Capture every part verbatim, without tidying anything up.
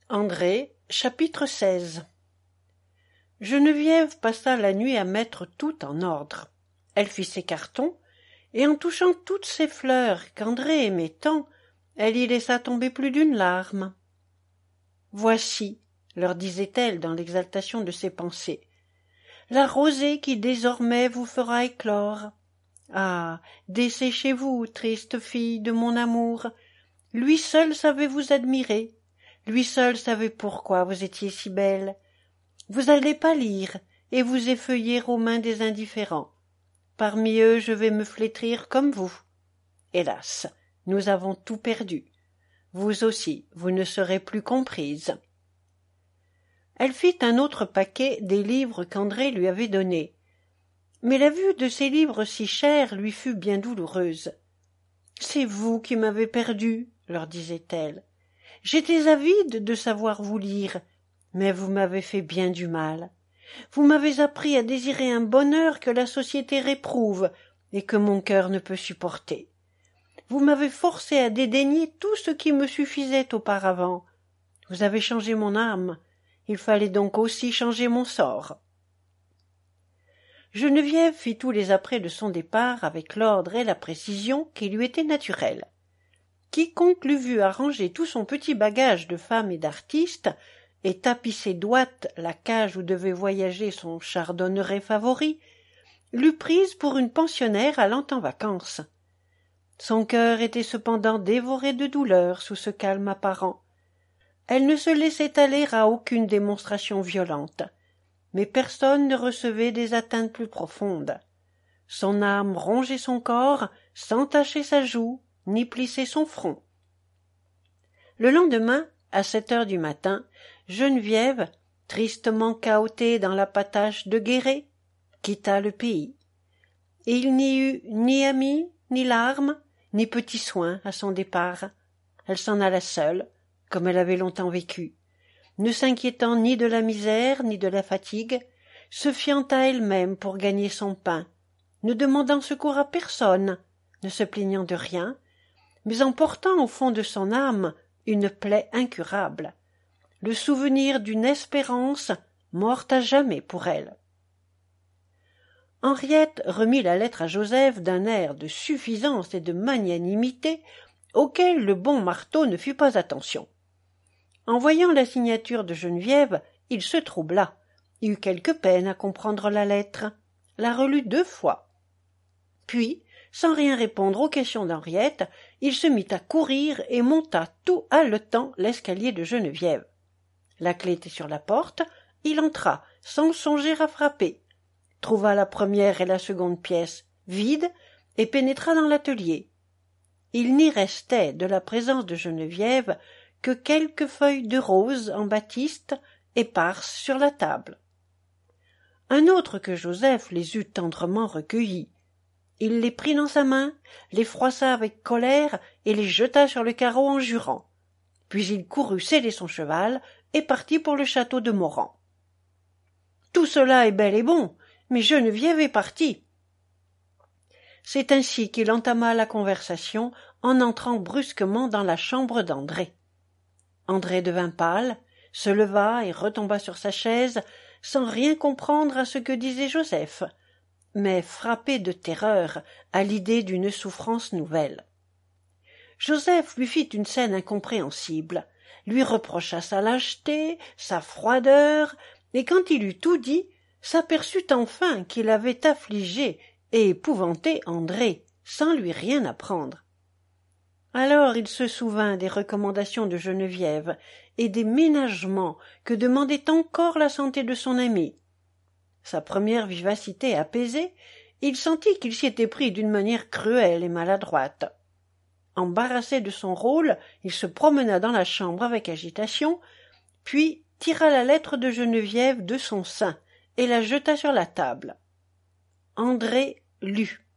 André, chapitre seize. Geneviève passa la nuit à mettre tout en ordre. Elle fit ses cartons, et en touchant toutes ces fleurs qu'André aimait tant, elle y laissa tomber plus d'une larme. « Voici, leur disait-elle dans l'exaltation de ses pensées, la rosée qui désormais vous fera éclore. Ah, desséchez-vous, triste fille de mon amour, lui seul savait vous admirer. Lui seul savait pourquoi vous étiez si belle. Vous allez pâlir et vous effeuiller aux mains des indifférents. Parmi eux, je vais me flétrir comme vous. Hélas, nous avons tout perdu. Vous aussi, vous ne serez plus comprise. » Elle fit un autre paquet des livres qu'André lui avait donnés. Mais la vue de ces livres si chers lui fut bien douloureuse. « C'est vous qui m'avez perdue, » leur disait-elle. « J'étais avide de savoir vous lire, mais vous m'avez fait bien du mal. Vous m'avez appris à désirer un bonheur que la société réprouve et que mon cœur ne peut supporter. Vous m'avez forcé à dédaigner tout ce qui me suffisait auparavant. Vous avez changé mon âme, il fallait donc aussi changer mon sort. » Geneviève fit tous les apprêts de son départ avec l'ordre et la précision qui lui étaient naturels. Quiconque l'eût vue arranger tout son petit bagage de femme et d'artiste et tapisser d'ouate la cage où devait voyager son chardonneret favori, l'eût prise pour une pensionnaire allant en vacances. Son cœur était cependant dévoré de douleur sous ce calme apparent. Elle ne se laissait aller à aucune démonstration violente, mais personne ne recevait des atteintes plus profondes. Son âme rongeait son corps sans tacher sa joue, ni plisser son front. Le lendemain, à sept heures du matin, Geneviève, tristement cahotée dans la patache de Guéret, quitta le pays. Et il n'y eut ni amis, ni larmes, ni petits soins à son départ. Elle s'en alla seule, comme elle avait longtemps vécu, ne s'inquiétant ni de la misère ni de la fatigue, se fiant à elle-même pour gagner son pain, ne demandant secours à personne, ne se plaignant de rien, mais en portant au fond de son âme une plaie incurable, le souvenir d'une espérance morte à jamais pour elle. Henriette remit la lettre à Joseph d'un air de suffisance et de magnanimité auquel le bon Marteau ne fit pas attention. En voyant la signature de Geneviève, il se troubla, eut quelque peine à comprendre la lettre, la relut deux fois. Puis, sans rien répondre aux questions d'Henriette, il se mit à courir et monta tout haletant l'escalier de Geneviève. La clé était sur la porte, il entra, sans songer à frapper, trouva la première et la seconde pièce vides et pénétra dans l'atelier. Il n'y restait de la présence de Geneviève que quelques feuilles de rose en batiste éparses sur la table. Un autre que Joseph les eut tendrement recueillies. Il les prit dans sa main, les froissa avec colère et les jeta sur le carreau en jurant. Puis il courut seller son cheval et partit pour le château de Moran. Tout cela est bel et bon, mais Geneviève est partie. C'est ainsi qu'il entama la conversation en entrant brusquement dans la chambre d'André. André devint pâle, se leva et retomba sur sa chaise, sans rien comprendre à ce que disait Joseph, mais frappé de terreur à l'idée d'une souffrance nouvelle. Joseph lui fit une scène incompréhensible, lui reprocha sa lâcheté, sa froideur, et quand il eut tout dit, s'aperçut enfin qu'il avait affligé et épouvanté André, sans lui rien apprendre. Alors il se souvint des recommandations de Geneviève et des ménagements que demandait encore la santé de son ami. Sa première vivacité apaisée, il sentit qu'il s'y était pris d'une manière cruelle et maladroite. Embarrassé de son rôle, il se promena dans la chambre avec agitation, puis tira la lettre de Geneviève de son sein et la jeta sur la table. André lut.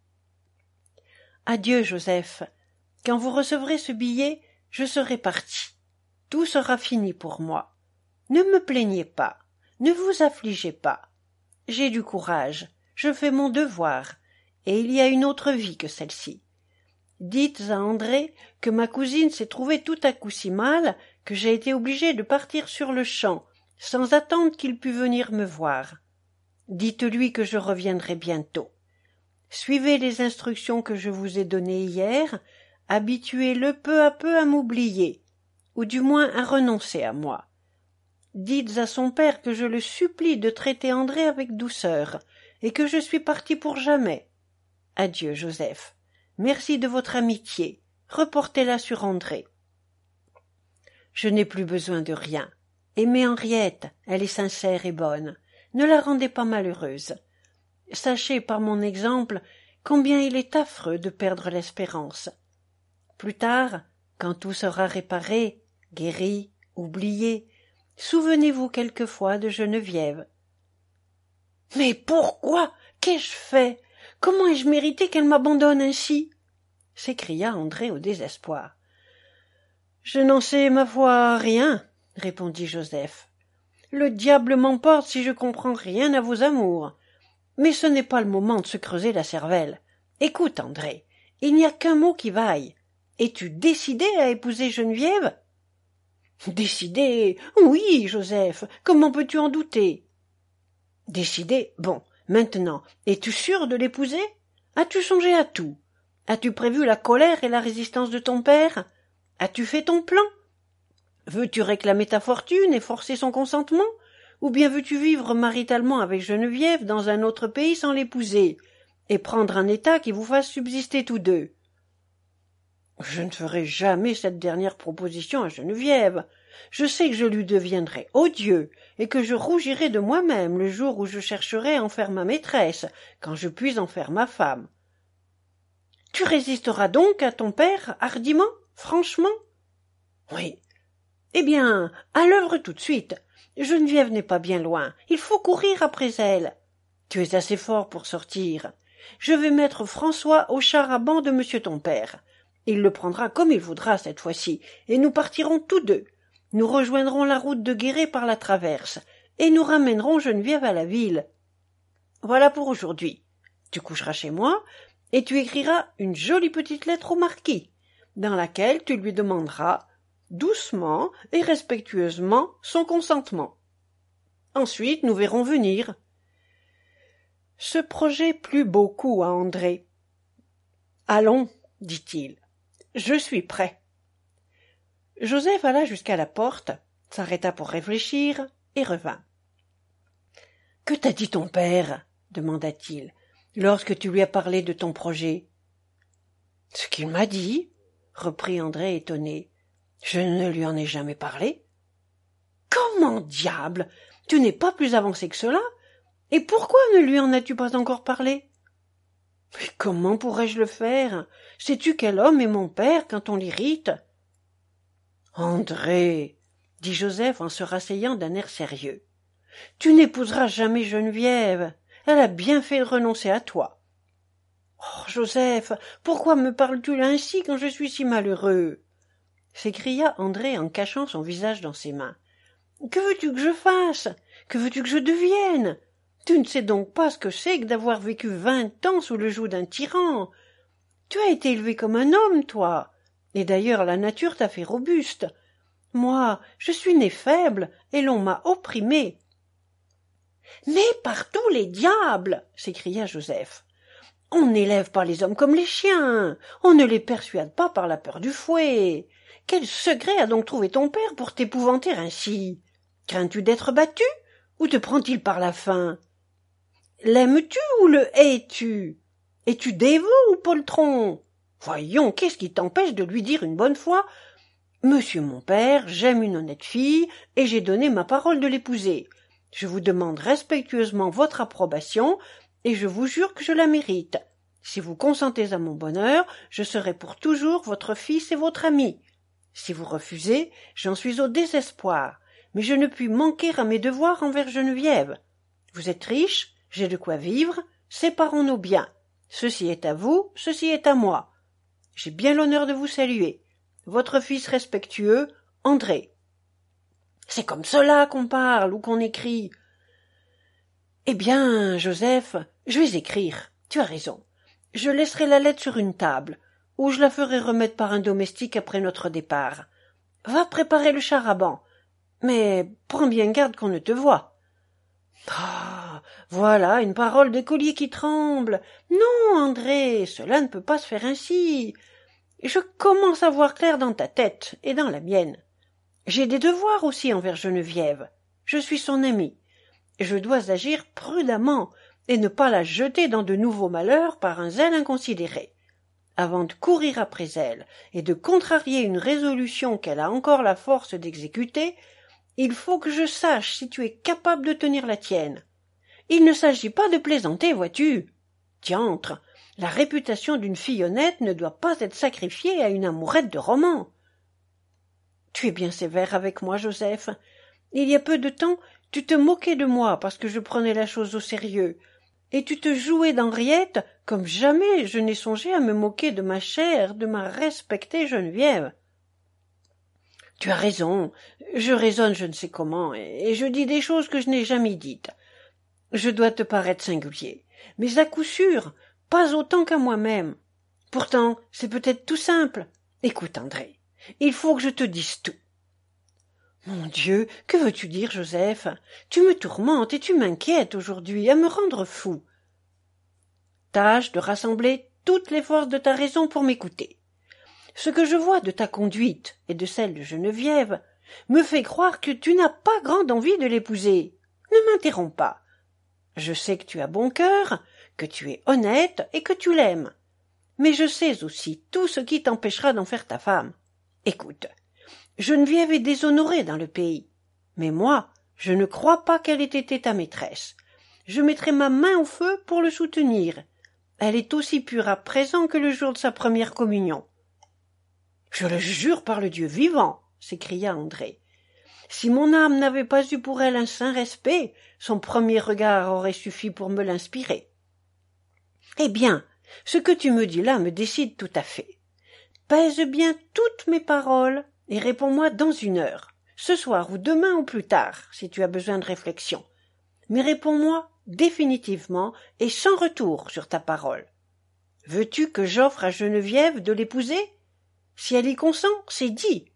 « Adieu, Joseph. Quand vous recevrez ce billet, je serai parti. Tout sera fini pour moi. Ne me plaignez pas, ne vous affligez pas. J'ai du courage, je fais mon devoir, et il y a une autre vie que celle-ci. Dites à André que ma cousine s'est trouvée tout à coup si mal que j'ai été obligé de partir sur-le-champ, sans attendre qu'il pût venir me voir. Dites-lui que je reviendrai bientôt. Suivez les instructions que je vous ai données hier, habituez-le peu à peu à m'oublier, ou du moins à renoncer à moi. Dites à son père que je le supplie de traiter André avec douceur, et que je suis parti pour jamais. Adieu, Joseph. Merci de votre amitié. Reportez-la sur André. Je n'ai plus besoin de rien. Aimez Henriette, elle est sincère et bonne. Ne la rendez pas malheureuse. Sachez par mon exemple combien il est affreux de perdre l'espérance. Plus tard, quand tout sera réparé, guéri, oublié, souvenez-vous quelquefois de Geneviève. Mais pourquoi? Qu'ai-je fait? Comment ai-je mérité qu'elle m'abandonne ainsi? S'écria André au désespoir. Je n'en sais, ma foi, rien, répondit Joseph. Le diable m'emporte si je comprends rien à vos amours. Mais ce n'est pas le moment de se creuser la cervelle. Écoute, André, il n'y a qu'un mot qui vaille. Es-tu décidé à épouser Geneviève? Décidé? Oui, Joseph. Comment peux-tu en douter? Décidé? Bon, maintenant, es-tu sûr de l'épouser? As-tu songé à tout? As-tu prévu la colère et la résistance de ton père? As-tu fait ton plan? Veux-tu réclamer ta fortune et forcer son consentement? Ou bien veux-tu vivre maritalement avec Geneviève dans un autre pays sans l'épouser, et prendre un état qui vous fasse subsister tous deux? Je ne ferai jamais cette dernière proposition à Geneviève. Je sais que je lui deviendrai odieux, et que je rougirai de moi-même le jour où je chercherai à en faire ma maîtresse, quand je puis en faire ma femme. Tu résisteras donc à ton père, hardiment, franchement? Oui. Eh bien, à l'œuvre tout de suite. Geneviève n'est pas bien loin. Il faut courir après elle. Tu es assez fort pour sortir. Je vais mettre François au char à banc de monsieur ton père. Il le prendra comme il voudra cette fois-ci, et nous partirons tous deux. Nous rejoindrons la route de Guéret par la traverse, et nous ramènerons Geneviève à la ville. Voilà pour aujourd'hui. Tu coucheras chez moi, et tu écriras une jolie petite lettre au marquis, dans laquelle tu lui demanderas, doucement et respectueusement, son consentement. Ensuite, nous verrons venir. Ce projet plut beaucoup à André. Allons, dit-il, je suis prêt. Joseph alla jusqu'à la porte, s'arrêta pour réfléchir et revint. « Que t'a dit ton père ?» demanda-t-il, lorsque tu lui as parlé de ton projet. « Ce qu'il m'a dit, » reprit André étonné. « Je ne lui en ai jamais parlé. »« Comment diable? Tu n'es pas plus avancé que cela? Et pourquoi ne lui en as-tu pas encore parlé? »« Mais comment pourrais-je le faire? Sais-tu quel homme est mon père quand on l'irrite ?»« André, » dit Joseph en se rasseyant d'un air sérieux, « tu n'épouseras jamais Geneviève. Elle a bien fait de renoncer à toi. »« Oh, Joseph, pourquoi me parles-tu ainsi quand je suis si malheureux ?» s'écria André en cachant son visage dans ses mains. « Que veux-tu que je fasse? Que veux-tu que je devienne? Tu ne sais donc pas ce que c'est que d'avoir vécu vingt ans sous le joug d'un tyran. Tu as été élevé comme un homme, toi, et d'ailleurs la nature t'a fait robuste. Moi, je suis né faible, et l'on m'a opprimé. »« Mais par tous les diables !» s'écria Joseph. « On n'élève pas les hommes comme les chiens, on ne les persuade pas par la peur du fouet. Quel secret a donc trouvé ton père pour t'épouvanter ainsi? Crains-tu d'être battu, ou te prend-il par la faim? L'aimes-tu ou le hais-tu? Es-tu dévot ou poltron? Voyons, qu'est-ce qui t'empêche de lui dire une bonne fois: « Monsieur mon père, j'aime une honnête fille, et j'ai donné ma parole de l'épouser. Je vous demande respectueusement votre approbation, et je vous jure que je la mérite. Si vous consentez à mon bonheur, je serai pour toujours votre fils et votre ami. Si vous refusez, j'en suis au désespoir, mais je ne puis manquer à mes devoirs envers Geneviève. Vous êtes riche, j'ai de quoi vivre, séparons nos biens. Ceci est à vous, ceci est à moi. J'ai bien l'honneur de vous saluer. Votre fils respectueux, André. » C'est comme cela qu'on parle ou qu'on écrit. Eh bien, Joseph, je vais écrire. Tu as raison. Je laisserai la lettre sur une table, ou je la ferai remettre par un domestique après notre départ. Va préparer le char-à-banc. Mais prends bien garde qu'on ne te voie. Ah, voilà une parole d'écolier qui tremble. Non, André, cela ne peut pas se faire ainsi. Je commence à voir clair dans ta tête et dans la mienne. J'ai des devoirs aussi envers Geneviève. Je suis son amie. Je dois agir prudemment et ne pas la jeter dans de nouveaux malheurs par un zèle inconsidéré. Avant de courir après elle et de contrarier une résolution qu'elle a encore la force d'exécuter, il faut que je sache si tu es capable de tenir la tienne. Il ne s'agit pas de plaisanter, vois-tu. Diantre, la réputation d'une fille honnête ne doit pas être sacrifiée à une amourette de roman. Tu es bien sévère avec moi, Joseph. Il y a peu de temps, tu te moquais de moi parce que je prenais la chose au sérieux, et tu te jouais d'Henriette comme jamais je n'ai songé à me moquer de ma chère, de ma respectée Geneviève. Tu as raison, je raisonne je ne sais comment, et je dis des choses que je n'ai jamais dites. Je dois te paraître singulier, mais à coup sûr, pas autant qu'à moi-même. Pourtant, c'est peut-être tout simple. Écoute, André, il faut que je te dise tout. Mon Dieu, que veux-tu dire, Joseph? Tu me tourmentes et tu m'inquiètes aujourd'hui à me rendre fou. Tâche de rassembler toutes les forces de ta raison pour m'écouter. Ce que je vois de ta conduite et de celle de Geneviève me fait croire que tu n'as pas grande envie de l'épouser. Ne m'interromps pas. Je sais que tu as bon cœur, que tu es honnête et que tu l'aimes. Mais je sais aussi tout ce qui t'empêchera d'en faire ta femme. Écoute, Geneviève est déshonorée dans le pays. Mais moi, je ne crois pas qu'elle ait été ta maîtresse. Je mettrai ma main au feu pour le soutenir. Elle est aussi pure à présent que le jour de sa première communion. Je le jure par le Dieu vivant, s'écria André. Si mon âme n'avait pas eu pour elle un saint respect, son premier regard aurait suffi pour me l'inspirer. Eh bien, ce que tu me dis là me décide tout à fait. Pèse bien toutes mes paroles et réponds-moi dans une heure, ce soir ou demain ou plus tard, si tu as besoin de réflexion. Mais réponds-moi définitivement et sans retour sur ta parole. Veux-tu que j'offre à Geneviève de l'épouser? Si elle y consent, c'est dit.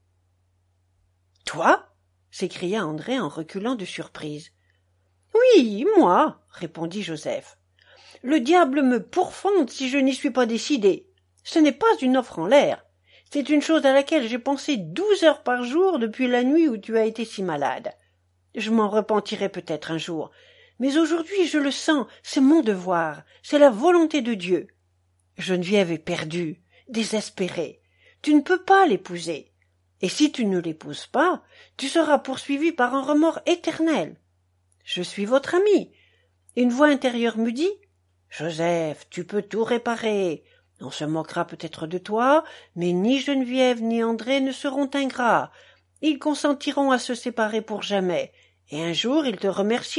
Toi? S'écria André en reculant de surprise. Oui, moi, répondit Joseph. Le diable me pourfende si je n'y suis pas décidé. Ce n'est pas une offre en l'air. C'est une chose à laquelle j'ai pensé douze heures par jour depuis la nuit où tu as été si malade. Je m'en repentirai peut-être un jour, mais aujourd'hui je le sens, c'est mon devoir, c'est la volonté de Dieu. Geneviève est perdue, désespérée. Tu ne peux pas l'épouser. Et si tu ne l'épouses pas, tu seras poursuivi par un remords éternel. Je suis votre ami. Une voix intérieure me dit « Joseph, tu peux tout réparer. On se moquera peut-être de toi, mais ni Geneviève ni André ne seront ingrats. Ils consentiront à se séparer pour jamais, et un jour ils te remercieront. »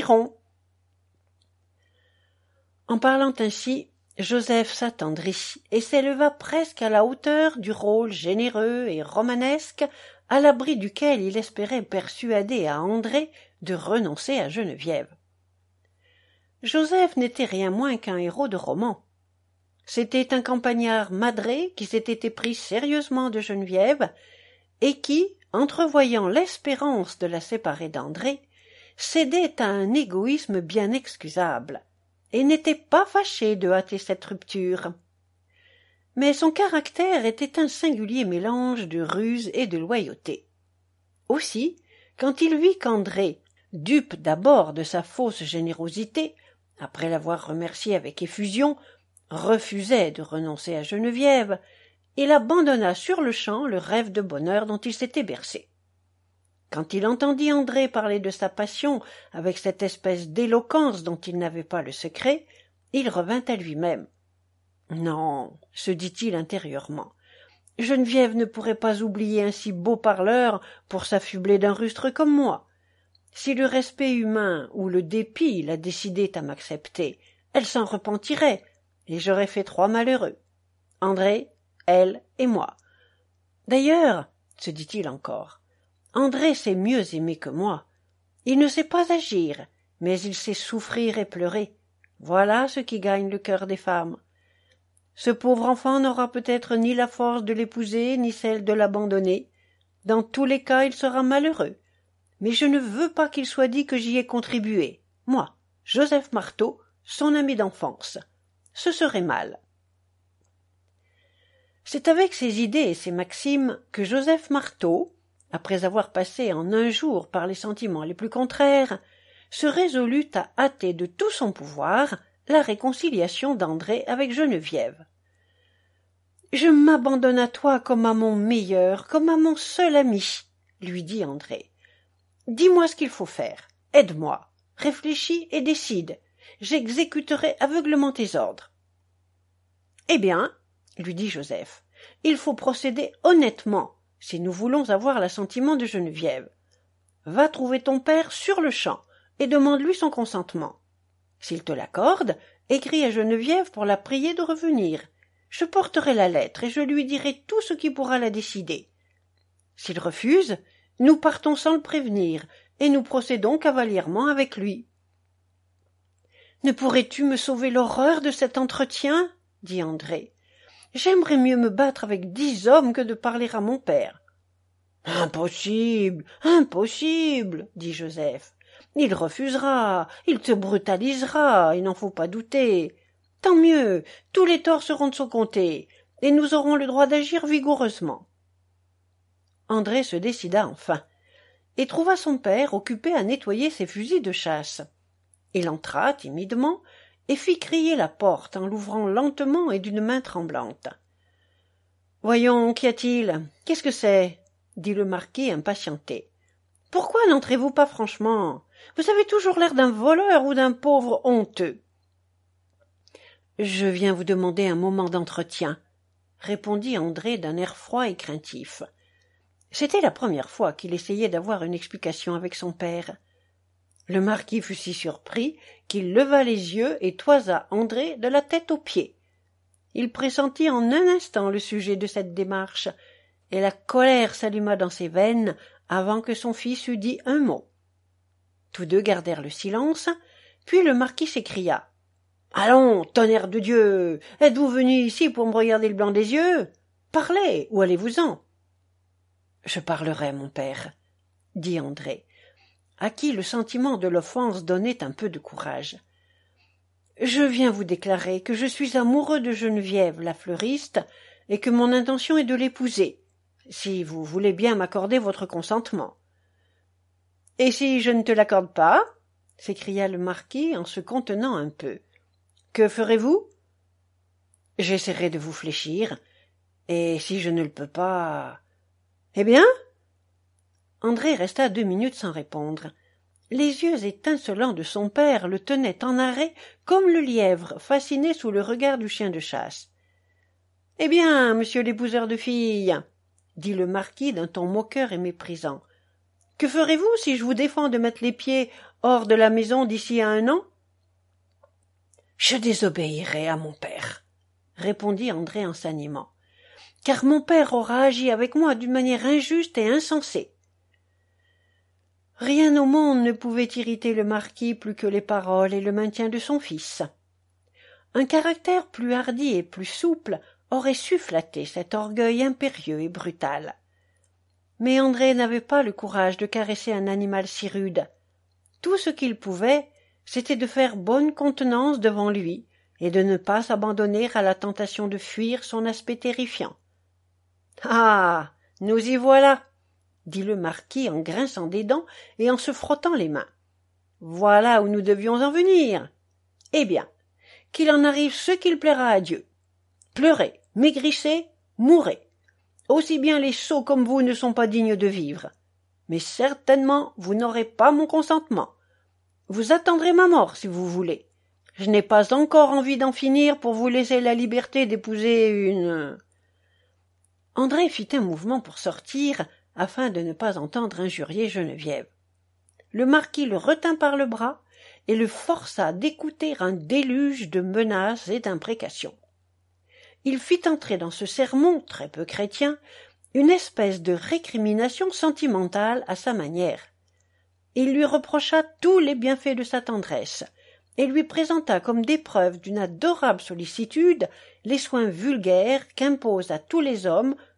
En parlant ainsi, Joseph s'attendrit et s'éleva presque à la hauteur du rôle généreux et romanesque à l'abri duquel il espérait persuader à André de renoncer à Geneviève. Joseph n'était rien moins qu'un héros de roman. C'était un campagnard madré qui s'était épris sérieusement de Geneviève et qui, entrevoyant l'espérance de la séparer d'André, cédait à un égoïsme bien excusable et n'était pas fâché de hâter cette rupture. Mais son caractère était un singulier mélange de ruse et de loyauté. Aussi, quand il vit qu'André, dupe d'abord de sa fausse générosité, après l'avoir remercié avec effusion, refusait de renoncer à Geneviève, il abandonna sur-le-champ le rêve de bonheur dont il s'était bercé. Quand il entendit André parler de sa passion avec cette espèce d'éloquence dont il n'avait pas le secret, il revint à lui-même. « Non, se dit-il intérieurement, Geneviève ne pourrait pas oublier un si beau parleur pour s'affubler d'un rustre comme moi. Si le respect humain ou le dépit la décidaient à m'accepter, elle s'en repentirait, et j'aurais fait trois malheureux. André, elle et moi. D'ailleurs, se dit-il encore, André sait mieux aimer que moi. Il ne sait pas agir, mais il sait souffrir et pleurer. Voilà ce qui gagne le cœur des femmes. Ce pauvre enfant n'aura peut-être ni la force de l'épouser, ni celle de l'abandonner. Dans tous les cas, il sera malheureux. Mais je ne veux pas qu'il soit dit que j'y ai contribué. Moi, Joseph Marteau, son ami d'enfance. Ce serait mal. C'est avec ces idées et ces maximes que Joseph Marteau, après avoir passé en un jour par les sentiments les plus contraires, se résolut à hâter de tout son pouvoir la réconciliation d'André avec Geneviève. « Je m'abandonne à toi comme à mon meilleur, comme à mon seul ami, » lui dit André. « Dis-moi ce qu'il faut faire, aide-moi, réfléchis et décide, j'exécuterai aveuglement tes ordres. »« Eh bien, » lui dit Joseph, « il faut procéder honnêtement, si nous voulons avoir l'assentiment de Geneviève. Va trouver ton père sur-le-champ et demande-lui son consentement. S'il te l'accorde, écris à Geneviève pour la prier de revenir. Je porterai la lettre et je lui dirai tout ce qui pourra la décider. S'il refuse, nous partons sans le prévenir et nous procédons cavalièrement avec lui. »« Ne pourrais-tu me sauver l'horreur de cet entretien ?» dit André. « J'aimerais mieux me battre avec dix hommes que de parler à mon père. »« Impossible, impossible, » dit Joseph. « Il refusera, il te brutalisera, il n'en faut pas douter. Tant mieux, tous les torts seront de son côté, et nous aurons le droit d'agir vigoureusement. » André se décida enfin, et trouva son père occupé à nettoyer ses fusils de chasse. Il entra timidement et fit crier la porte en l'ouvrant lentement et d'une main tremblante. « Voyons, qu'y a-t-il? Qu'est-ce que c'est ?» dit le marquis impatienté. « Pourquoi n'entrez-vous pas franchement? Vous avez toujours l'air d'un voleur ou d'un pauvre honteux. »« Je viens vous demander un moment d'entretien, » répondit André d'un air froid et craintif. C'était la première fois qu'il essayait d'avoir une explication avec son père. Le marquis fut si surpris qu'il leva les yeux et toisa André de la tête aux pieds. Il pressentit en un instant le sujet de cette démarche, et la colère s'alluma dans ses veines avant que son fils eût dit un mot. Tous deux gardèrent le silence, puis le marquis s'écria. « Allons, tonnerre de Dieu, êtes-vous venu ici pour me regarder le blanc des yeux? Parlez, ou allez-vous-en. »« Je parlerai, mon père, » dit André, à qui le sentiment de l'offense donnait un peu de courage. « Je viens vous déclarer que je suis amoureux de Geneviève, la fleuriste, et que mon intention est de l'épouser, si vous voulez bien m'accorder votre consentement. »« Et si je ne te l'accorde pas ?» s'écria le marquis en se contenant un peu. « Que ferez-vous ?»« J'essaierai de vous fléchir, et si je ne le peux pas... »« Eh bien ?» André resta deux minutes sans répondre. Les yeux étincelants de son père le tenaient en arrêt comme le lièvre fasciné sous le regard du chien de chasse. « Eh bien, monsieur l'épouseur de filles, » dit le marquis d'un ton moqueur et méprisant, « que ferez-vous si je vous défends de mettre les pieds hors de la maison d'ici à un an ?»« Je désobéirai à mon père, » répondit André en s'animant, « car mon père aura agi avec moi d'une manière injuste et insensée. » Rien au monde ne pouvait irriter le marquis plus que les paroles et le maintien de son fils. Un caractère plus hardi et plus souple aurait su flatter cet orgueil impérieux et brutal. Mais André n'avait pas le courage de caresser un animal si rude. Tout ce qu'il pouvait, c'était de faire bonne contenance devant lui et de ne pas s'abandonner à la tentation de fuir son aspect terrifiant. « Ah, nous y voilà !» dit le marquis en grinçant des dents et en se frottant les mains. « Voilà où nous devions en venir. Eh bien, qu'il en arrive ce qu'il plaira à Dieu. Pleurez, maigrissez, mourrez. Aussi bien les sots comme vous ne sont pas dignes de vivre. Mais certainement vous n'aurez pas mon consentement. Vous attendrez ma mort si vous voulez. Je n'ai pas encore envie d'en finir pour vous laisser la liberté d'épouser une... » André fit un mouvement pour sortir, afin de ne pas entendre injurier Geneviève. Le marquis le retint par le bras et le força d'écouter un déluge de menaces et d'imprécations. Il fit entrer dans ce sermon, très peu chrétien, une espèce de récrimination sentimentale à sa manière. Il lui reprocha tous les bienfaits de sa tendresse, et lui présenta comme des preuves d'une adorable sollicitude les soins vulgaires qu'impose à tous les hommes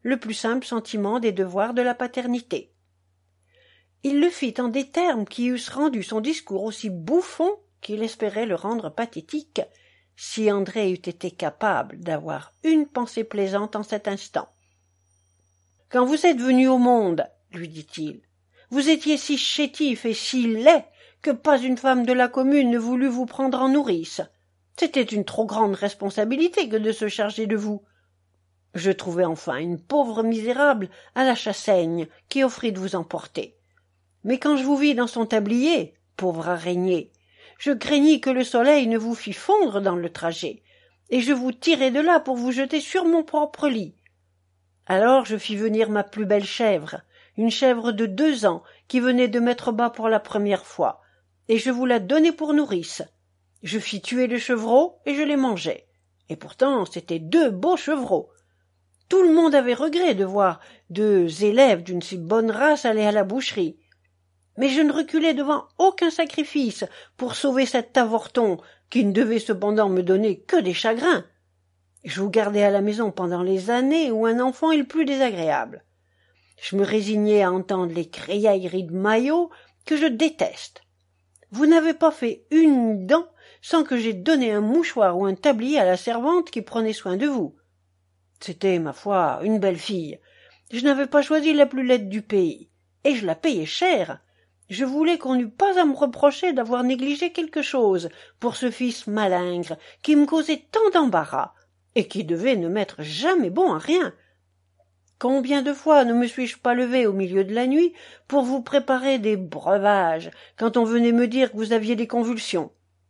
le plus simple sentiment des devoirs de la paternité. Il le fit en des termes qui eussent rendu son discours aussi bouffon qu'il espérait le rendre pathétique, si André eût été capable d'avoir une pensée plaisante en cet instant. « Quand vous êtes venu au monde, lui dit-il, vous étiez si chétif et si laid que pas une femme de la commune ne voulut vous prendre en nourrice. C'était une trop grande responsabilité que de se charger de vous. Je trouvai enfin une pauvre misérable à la Chassaigne qui offrit de vous emporter. Mais quand je vous vis dans son tablier, pauvre araignée, je craignis que le soleil ne vous fît fondre dans le trajet, et je vous tirai de là pour vous jeter sur mon propre lit. Alors je fis venir ma plus belle chèvre, une chèvre de deux ans qui venait de mettre bas pour la première fois, et je vous la donnai pour nourrice. Je fis tuer le chevreau et je les mangeai. Et pourtant c'étaient deux beaux chevreaux. Tout le monde avait regret de voir deux élèves d'une si bonne race aller à la boucherie. Mais je ne reculai devant aucun sacrifice pour sauver cet avorton qui ne devait cependant me donner que des chagrins. Je vous gardai à la maison pendant les années où un enfant est le plus désagréable. Je me résignai à entendre les criailleries de Maillot que je déteste. Vous n'avez pas fait une dent sans que j'aie donné un mouchoir ou un tablier à la servante qui prenait soin de vous. C'était, ma foi, une belle fille. Je n'avais pas choisi la plus laide du pays, et je la payais cher. Je voulais qu'on n'eût pas à me reprocher d'avoir négligé quelque chose pour ce fils malingre qui me causait tant d'embarras, et qui devait ne m'être jamais bon à rien. Combien de fois ne me suis-je pas levé au milieu de la nuit pour vous préparer des breuvages quand on venait me dire que vous aviez des convulsions.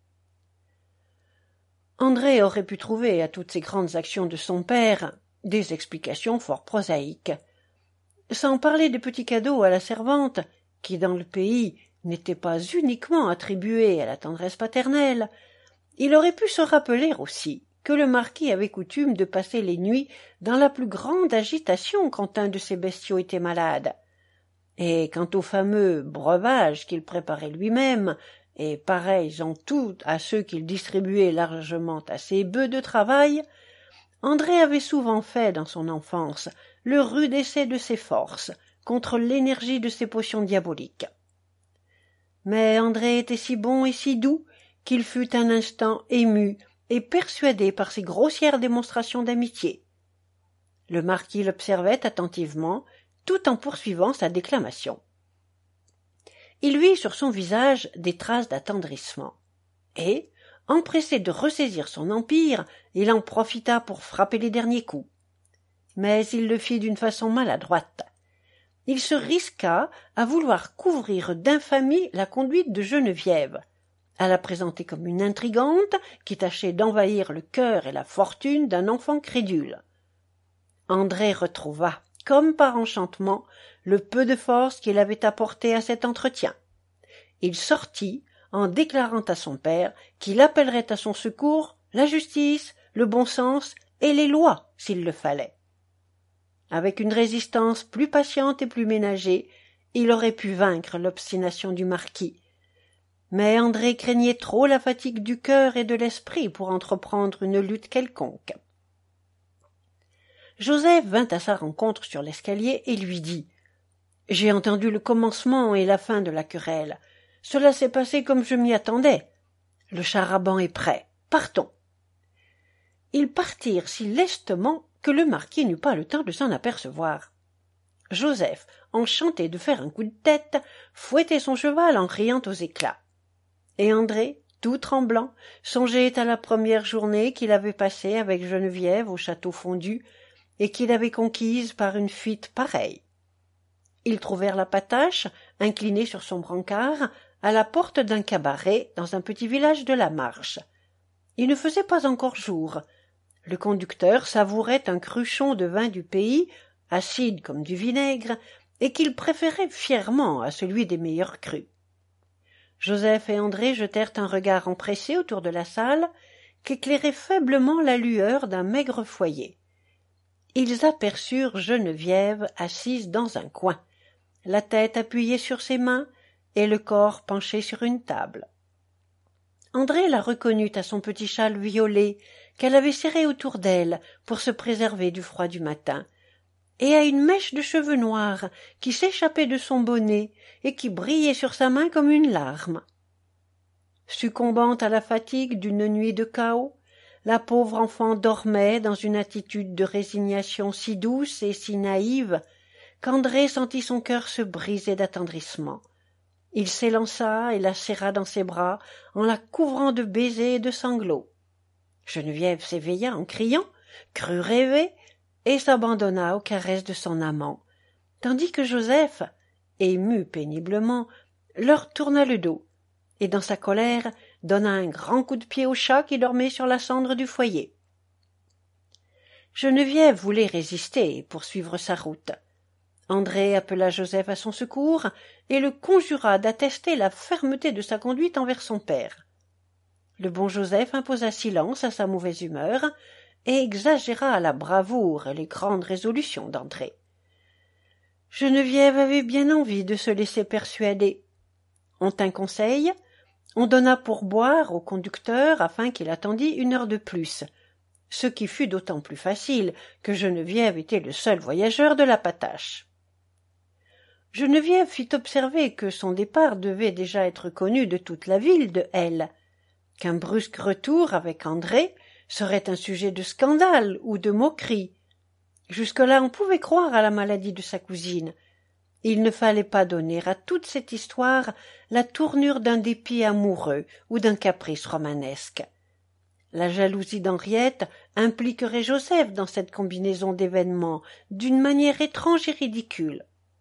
André aurait pu trouver à toutes ces grandes actions de son père des explications fort prosaïques. Sans parler des petits cadeaux à la servante, qui dans le pays n'étaient pas uniquement attribués à la tendresse paternelle, il aurait pu se rappeler aussi que le marquis avait coutume de passer les nuits dans la plus grande agitation quand un de ses bestiaux était malade. Et quant aux fameux breuvages qu'il préparait lui-même, et pareils en tout à ceux qu'il distribuait largement à ses bœufs de travail, André avait souvent fait dans son enfance le rude essai de ses forces contre l'énergie de ses potions diaboliques. Mais André était si bon et si doux qu'il fut un instant ému et persuadé par ces grossières démonstrations d'amitié. Le marquis l'observait attentivement, tout en poursuivant sa déclamation. Il vit sur son visage des traces d'attendrissement, et, empressé de ressaisir son empire, il en profita pour frapper les derniers coups. Mais il le fit d'une façon maladroite. Il se risqua à vouloir couvrir d'infamie la conduite de Geneviève, à la présenter comme une intrigante qui tâchait d'envahir le cœur et la fortune d'un enfant crédule. André retrouva, comme par enchantement, le peu de force qu'il avait apporté à cet entretien. Il sortit en déclarant à son père qu'il appellerait à son secours la justice, le bon sens et les lois s'il le fallait. Avec une résistance plus patiente et plus ménagée, il aurait pu vaincre l'obstination du marquis. Mais André craignait trop la fatigue du cœur et de l'esprit pour entreprendre une lutte quelconque. Joseph vint à sa rencontre sur l'escalier et lui dit « J'ai entendu le commencement et la fin de la querelle. Cela s'est passé comme je m'y attendais. Le char-à-banc est prêt. Partons. » Ils partirent si lestement que le marquis n'eut pas le temps de s'en apercevoir. Joseph, enchanté de faire un coup de tête, fouettait son cheval en riant aux éclats. Et André, tout tremblant, songeait à la première journée qu'il avait passée avec Geneviève au château fondu et qu'il avait conquise par une fuite pareille. Ils trouvèrent la patache, inclinée sur son brancard, à la porte d'un cabaret dans un petit village de la Marche. Il ne faisait pas encore jour. Le conducteur savourait un cruchon de vin du pays, acide comme du vinaigre, et qu'il préférait fièrement à celui des meilleurs crus. Joseph et André jetèrent un regard empressé autour de la salle, qu'éclairait faiblement la lueur d'un maigre foyer. Ils aperçurent Geneviève assise dans un coin, la tête appuyée sur ses mains et le corps penché sur une table. André la reconnut à son petit châle violet qu'elle avait serré autour d'elle pour se préserver du froid du matin, et à une mèche de cheveux noirs qui s'échappait de son bonnet et qui brillait sur sa main comme une larme. Succombant à la fatigue d'une nuit de chaos, la pauvre enfant dormait dans une attitude de résignation si douce et si naïve qu'André sentit son cœur se briser d'attendrissement. Il s'élança et la serra dans ses bras en la couvrant de baisers et de sanglots. Geneviève s'éveilla en criant, crut rêver et s'abandonna aux caresses de son amant, tandis que Joseph, ému péniblement, leur tourna le dos et dans sa colère donna un grand coup de pied au chat qui dormait sur la cendre du foyer. Geneviève voulait résister et poursuivre sa route. André appela Joseph à son secours et le conjura d'attester la fermeté de sa conduite envers son père. Le bon Joseph imposa silence à sa mauvaise humeur et exagéra la bravoure et les grandes résolutions d'André. Geneviève avait bien envie de se laisser persuader. On tint conseil, on donna pour boire au conducteur afin qu'il attendît une heure de plus, ce qui fut d'autant plus facile que Geneviève était le seul voyageur de la patache. Geneviève fit observer que son départ devait déjà être connu de toute la ville de L, qu'un brusque retour avec André serait un sujet de scandale ou de moquerie. Jusque-là on pouvait croire à la maladie de sa cousine. Il ne fallait pas donner à toute cette histoire la tournure d'un dépit amoureux ou d'un caprice romanesque. La jalousie d'Henriette impliquerait Joseph dans cette combinaison d'événements d'une manière étrange et ridicule.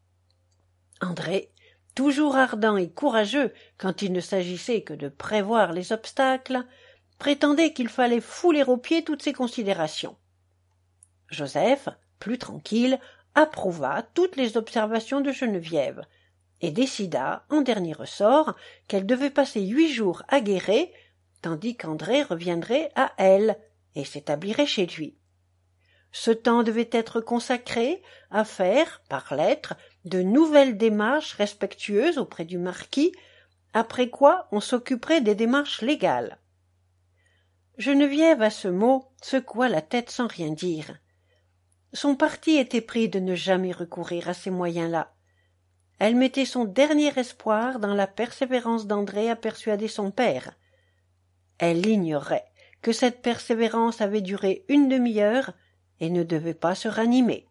André, toujours ardent et courageux quand il ne s'agissait que de prévoir les obstacles, prétendait qu'il fallait fouler aux pieds toutes ces considérations. Joseph, plus tranquille, approuva toutes les observations de Geneviève et décida, en dernier ressort, qu'elle devait passer huit jours à Guéret, tandis qu'André reviendrait à elle et s'établirait chez lui. Ce temps devait être consacré à faire, par lettre, de nouvelles démarches respectueuses auprès du marquis, après quoi on s'occuperait des démarches légales. Geneviève, à ce mot, secoua la tête sans rien dire. Son parti était pris de ne jamais recourir à ces moyens-là. Elle mettait son dernier espoir dans la persévérance d'André à persuader son père. Elle ignorait que cette persévérance avait duré une demi-heure et ne devait pas se ranimer.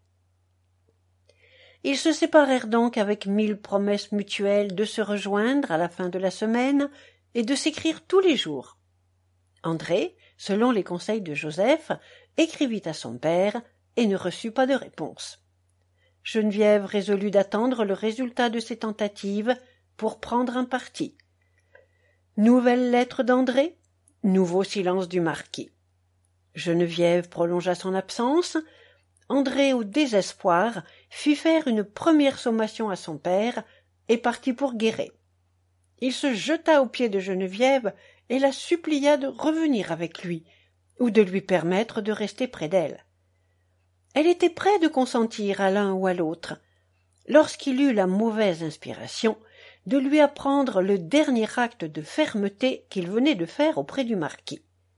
Ils se séparèrent donc avec mille promesses mutuelles de se rejoindre à la fin de la semaine et de s'écrire tous les jours. André, selon les conseils de Joseph, écrivit à son père et ne reçut pas de réponse. Geneviève résolut d'attendre le résultat de ses tentatives pour prendre un parti. Nouvelle lettre d'André, nouveau silence du marquis. Geneviève prolongea son absence. André, au désespoir, fit faire une première sommation à son père et partit pour Guéret. Il se jeta aux pieds de Geneviève et la supplia de revenir avec lui ou de lui permettre de rester près d'elle. Elle était près de consentir à l'un ou à l'autre, lorsqu'il eut la mauvaise inspiration de lui apprendre le dernier acte de fermeté qu'il venait de faire auprès du marquis.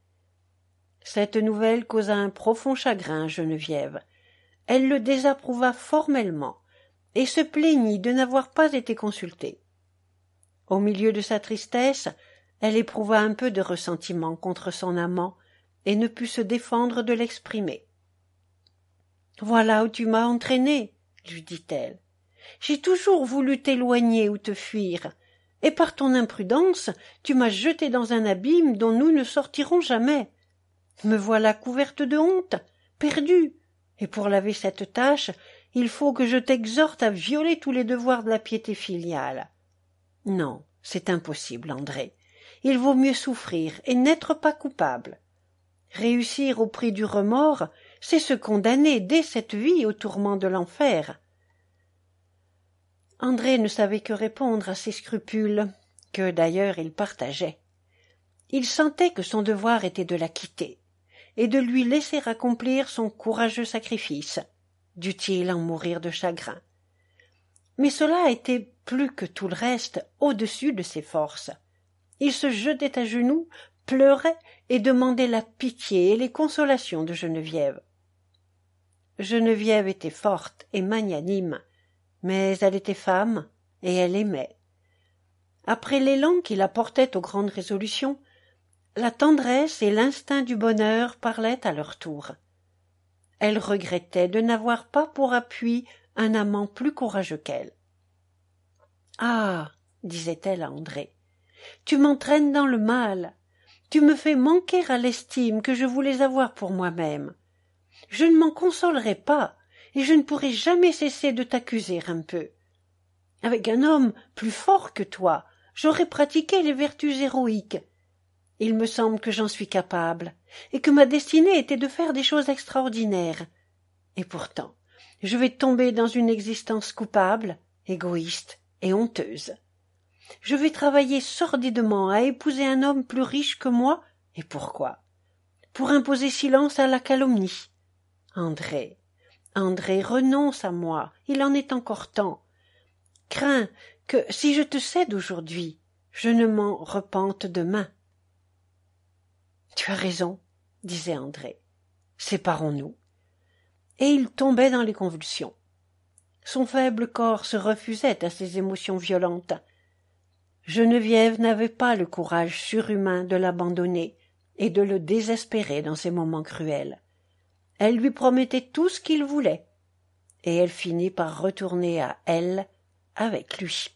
Cette nouvelle causa un profond chagrin à Geneviève. Elle le désapprouva formellement et se plaignit de n'avoir pas été consultée. Au milieu de sa tristesse, elle éprouva un peu de ressentiment contre son amant et ne put se défendre de l'exprimer. « Voilà où tu m'as entraînée, lui dit-elle. J'ai toujours voulu t'éloigner ou te fuir, et par ton imprudence, tu m'as jetée dans un abîme dont nous ne sortirons jamais. Me voilà couverte de honte, perdue, et pour laver cette tâche, il faut que je t'exhorte à violer tous les devoirs de la piété filiale. Non, c'est impossible, André. Il vaut mieux souffrir et n'être pas coupable. Réussir au prix du remords, c'est se condamner dès cette vie au tourment de l'enfer. » André ne savait que répondre à ses scrupules, que d'ailleurs il partageait. Il sentait que son devoir était de la quitter, et de lui laisser accomplir son courageux sacrifice, dût-il en mourir de chagrin. Mais cela était plus que tout le reste au-dessus de ses forces. Il se jetait à genoux, pleurait et demandait la pitié et les consolations de Geneviève. Geneviève était forte et magnanime, mais elle était femme et elle aimait. Après l'élan qui la portait aux grandes résolutions, la tendresse et l'instinct du bonheur parlaient à leur tour. Elle regrettait de n'avoir pas pour appui un amant plus courageux qu'elle. « Ah, disait-elle à André, tu m'entraînes dans le mal, tu me fais manquer à l'estime que je voulais avoir pour moi-même. Je ne m'en consolerai pas, et je ne pourrai jamais cesser de t'accuser un peu. Avec un homme plus fort que toi, j'aurais pratiqué les vertus héroïques. Il me semble que j'en suis capable, et que ma destinée était de faire des choses extraordinaires. Et pourtant, je vais tomber dans une existence coupable, égoïste et honteuse. Je vais travailler sordidement à épouser un homme plus riche que moi, et pourquoi? Pour imposer silence à la calomnie. André, André, renonce à moi, il en est encore temps. Crains que, si je te cède aujourd'hui, je ne m'en repente demain. Tu as raison, disait André. Séparons-nous. Et il tombait dans les convulsions. Son faible corps se refusait à ces émotions violentes. Geneviève n'avait pas le courage surhumain de l'abandonner et de le désespérer dans ces moments cruels. Elle lui promettait tout ce qu'il voulait, et elle finit par retourner à elle avec lui.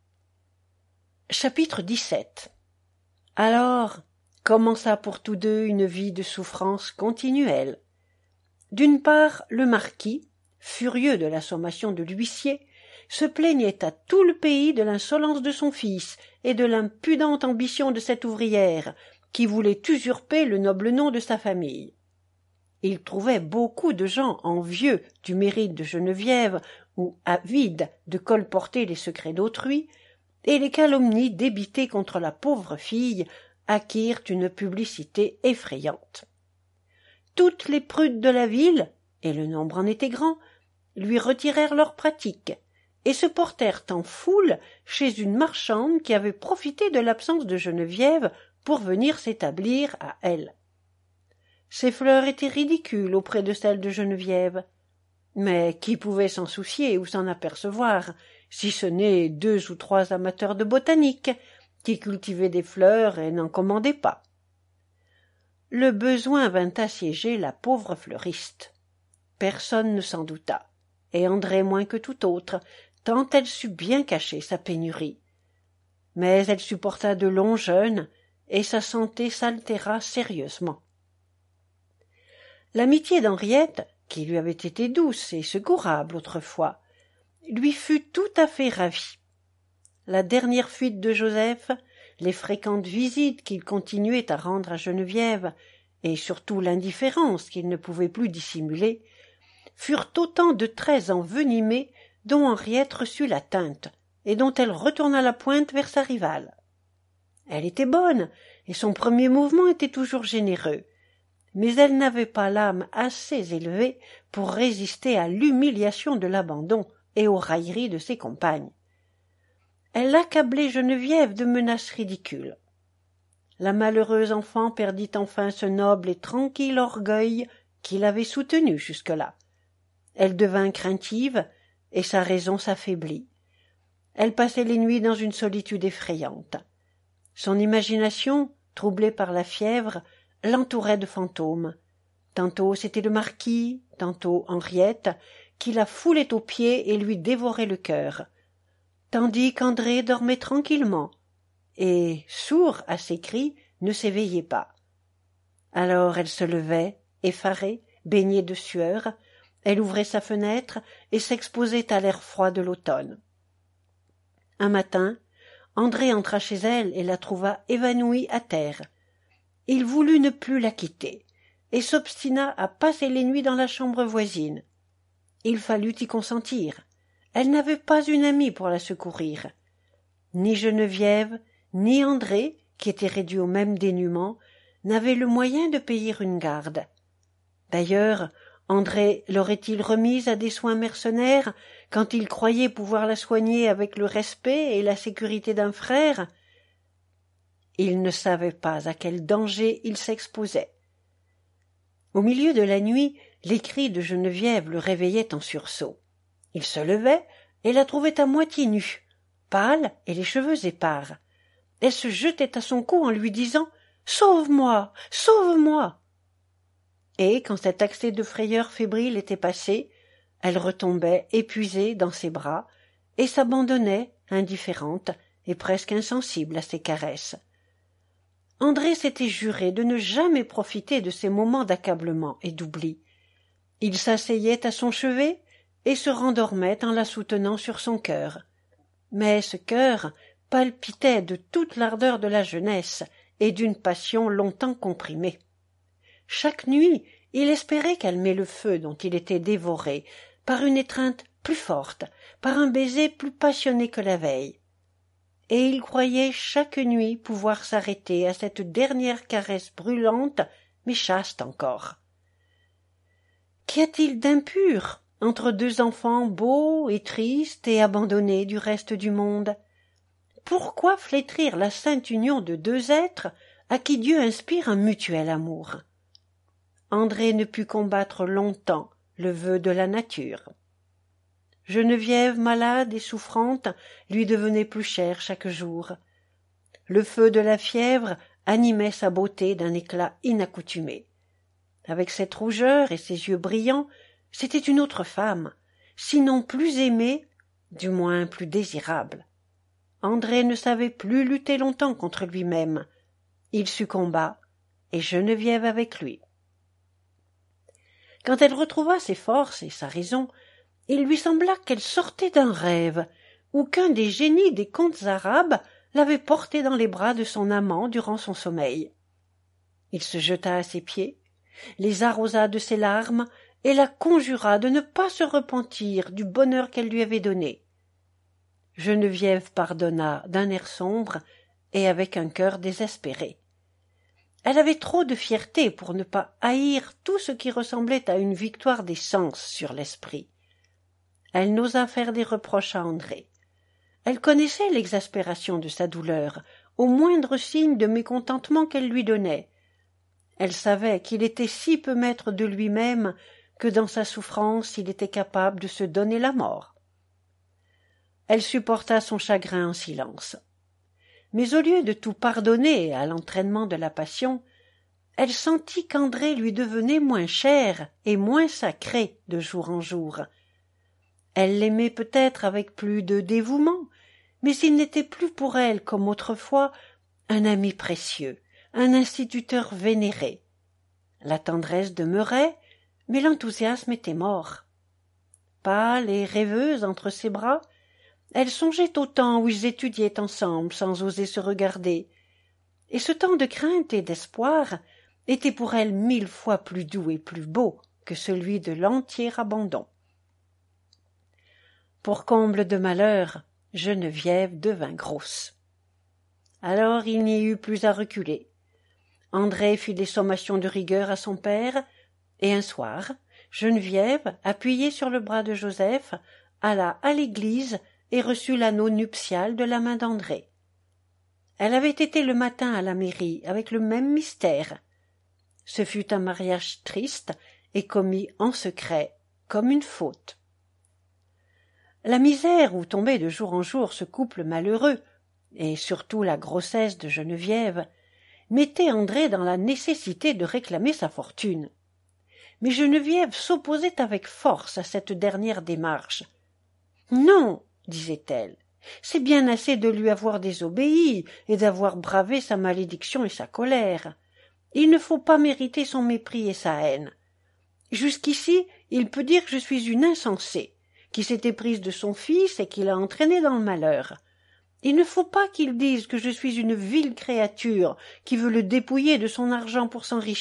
Chapitre dix-sept. Alors commença pour tous deux une vie de souffrance continuelle. D'une part, le marquis, furieux de la sommation de l'huissier, se plaignait à tout le pays de l'insolence de son fils et de l'impudente ambition de cette ouvrière, qui voulait usurper le noble nom de sa famille. Il trouvait beaucoup de gens envieux du mérite de Geneviève ou avides de colporter les secrets d'autrui, et les calomnies débitées contre la pauvre fille acquirent une publicité effrayante. Toutes les prudes de la ville, et le nombre en était grand, lui retirèrent leurs pratiques, et se portèrent en foule chez une marchande qui avait profité de l'absence de Geneviève pour venir s'établir à elle. Ces fleurs étaient ridicules auprès de celles de Geneviève, mais qui pouvait s'en soucier ou s'en apercevoir, si ce n'est deux ou trois amateurs de botanique, qui cultivaient des fleurs et n'en commandaient pas. Le besoin vint assiéger la pauvre fleuriste. Personne ne s'en douta, et André moins que tout autre, tant elle sut bien cacher sa pénurie. Mais elle supporta de longs jeûnes, et sa santé s'altéra sérieusement. L'amitié d'Henriette, qui lui avait été douce et secourable autrefois, lui fut tout à fait ravie. La dernière fuite de Joseph, les fréquentes visites qu'il continuait à rendre à Geneviève, et surtout l'indifférence qu'il ne pouvait plus dissimuler, furent autant de traits envenimés dont Henriette reçut la teinte, et dont elle retourna la pointe vers sa rivale. Elle était bonne, et son premier mouvement était toujours généreux, mais elle n'avait pas l'âme assez élevée pour résister à l'humiliation de l'abandon et aux railleries de ses compagnes. Elle accablait Geneviève de menaces ridicules. La malheureuse enfant perdit enfin ce noble et tranquille orgueil qui l'avait soutenue jusque-là. Elle devint craintive, et sa raison s'affaiblit. Elle passait les nuits dans une solitude effrayante. Son imagination, troublée par la fièvre, l'entourait de fantômes. Tantôt c'était le marquis, tantôt Henriette, qui la foulait aux pieds et lui dévorait le cœur, tandis qu'André dormait tranquillement, et, sourd à ses cris, ne s'éveillait pas. Alors elle se levait, effarée, baignée de sueur, elle ouvrait sa fenêtre et s'exposait à l'air froid de l'automne. Un matin, André entra chez elle et la trouva évanouie à terre. Il voulut ne plus la quitter, et s'obstina à passer les nuits dans la chambre voisine. Il fallut y consentir. Elle n'avait pas une amie pour la secourir. Ni Geneviève, ni André, qui était réduit au même dénuement, n'avaient le moyen de payer une garde. D'ailleurs, André l'aurait-il remise à des soins mercenaires quand il croyait pouvoir la soigner avec le respect et la sécurité d'un frère? Il ne savait pas à quel danger il s'exposait. Au milieu de la nuit, Les cris de Geneviève le réveillaient en sursaut. Il se levait et la trouvait à moitié nue, pâle et les cheveux épars. Elle se jetait à son cou en lui disant « Sauve-moi, sauve-moi » Et quand cet accès de frayeur fébrile était passé, elle retombait épuisée dans ses bras et s'abandonnait, indifférente et presque insensible à ses caresses. André s'était juré de ne jamais profiter de ces moments d'accablement et d'oubli. Il s'asseyait à son chevet et se rendormait en la soutenant sur son cœur. Mais ce cœur palpitait de toute l'ardeur de la jeunesse et d'une passion longtemps comprimée. Chaque nuit, il espérait calmer le feu dont il était dévoré par une étreinte plus forte, par un baiser plus passionné que la veille. Et il croyait chaque nuit pouvoir s'arrêter à cette dernière caresse brûlante, mais chaste encore. Qu'y a-t-il d'impur entre deux enfants beaux et tristes et abandonnés du reste du monde? Pourquoi flétrir la sainte union de deux êtres à qui Dieu inspire un mutuel amour? André ne put combattre longtemps le vœu de la nature. Geneviève, malade et souffrante, lui devenait plus chère chaque jour. Le feu de la fièvre animait sa beauté d'un éclat inaccoutumé. Avec cette rougeur et ses yeux brillants, c'était une autre femme, sinon plus aimée, du moins plus désirable. André ne savait plus lutter longtemps contre lui-même. Il succomba, et Geneviève avec lui. Quand elle retrouva ses forces et sa raison, il lui sembla qu'elle sortait d'un rêve, ou qu'un des génies des contes arabes l'avait portée dans les bras de son amant durant son sommeil. Il se jeta à ses pieds, les arrosa de ses larmes et la conjura de ne pas se repentir du bonheur qu'elle lui avait donné. Geneviève pardonna d'un air sombre et avec un cœur désespéré. Elle avait trop de fierté pour ne pas haïr tout ce qui ressemblait à une victoire des sens sur l'esprit. Elle n'osa faire des reproches à André. Elle connaissait l'exaspération de sa douleur, au moindre signe de mécontentement qu'elle lui donnait. Elle savait qu'il était si peu maître de lui-même que dans sa souffrance il était capable de se donner la mort. Elle supporta son chagrin en silence. Mais au lieu de tout pardonner à l'entraînement de la passion, elle sentit qu'André lui devenait moins cher et moins sacré de jour en jour. Elle l'aimait peut-être avec plus de dévouement, mais il n'était plus pour elle, comme autrefois, un ami précieux, un instituteur vénéré. La tendresse demeurait, mais l'enthousiasme était mort. Pâle et rêveuse entre ses bras, elle songeait au temps où ils étudiaient ensemble sans oser se regarder, et ce temps de crainte et d'espoir était pour elle mille fois plus doux et plus beau que celui de l'entier abandon. Pour comble de malheur, Geneviève devint grosse. Alors il n'y eut plus à reculer. André fit des sommations de rigueur à son père, et un soir, Geneviève, appuyée sur le bras de Joseph, alla à l'église et reçut l'anneau nuptial de la main d'André. Elle avait été le matin à la mairie avec le même mystère. Ce fut un mariage triste et commis en secret, comme une faute. La misère où tombait de jour en jour ce couple malheureux, et surtout la grossesse de Geneviève, mettait André dans la nécessité de réclamer sa fortune. Mais Geneviève s'opposait avec force à cette dernière démarche. « Non, disait-elle, c'est bien assez de lui avoir désobéi et d'avoir bravé sa malédiction et sa colère. Il ne faut pas mériter son mépris et sa haine. Jusqu'ici, il peut dire que je suis une insensée, qui s'est éprise de son fils et qui l'a entraîné dans le malheur. Il ne faut pas qu'il dise que je suis une vile créature qui veut le dépouiller de son argent pour s'enrichir. »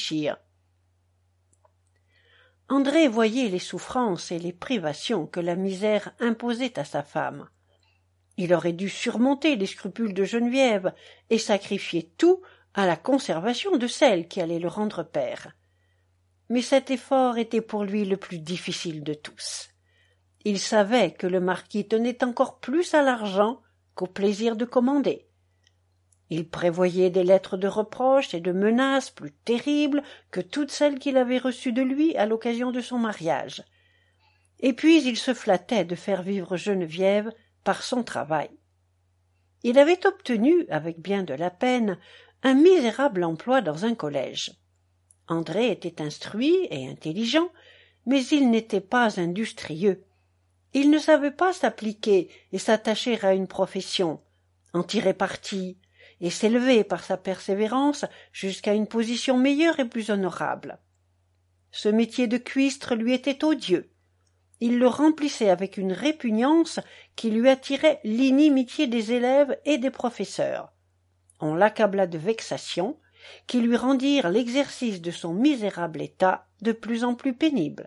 André voyait les souffrances et les privations que la misère imposait à sa femme. Il aurait dû surmonter les scrupules de Geneviève et sacrifier tout à la conservation de celle qui allait le rendre père. Mais cet effort était pour lui le plus difficile de tous. Il savait que le marquis tenait encore plus à l'argent qu'au plaisir de commander. Il prévoyait des lettres de reproches et de menaces plus terribles que toutes celles qu'il avait reçues de lui à l'occasion de son mariage. Et puis il se flattait de faire vivre Geneviève par son travail. Il avait obtenu, avec bien de la peine, un misérable emploi dans un collège. André était instruit et intelligent, mais il n'était pas industrieux. Il ne savait pas s'appliquer et s'attacher à une profession, en tirer parti, et s'élever par sa persévérance jusqu'à une position meilleure et plus honorable. Ce métier de cuistre lui était odieux. Il le remplissait avec une répugnance qui lui attirait l'inimitié des élèves et des professeurs. On l'accabla de vexations qui lui rendirent l'exercice de son misérable état de plus en plus pénible.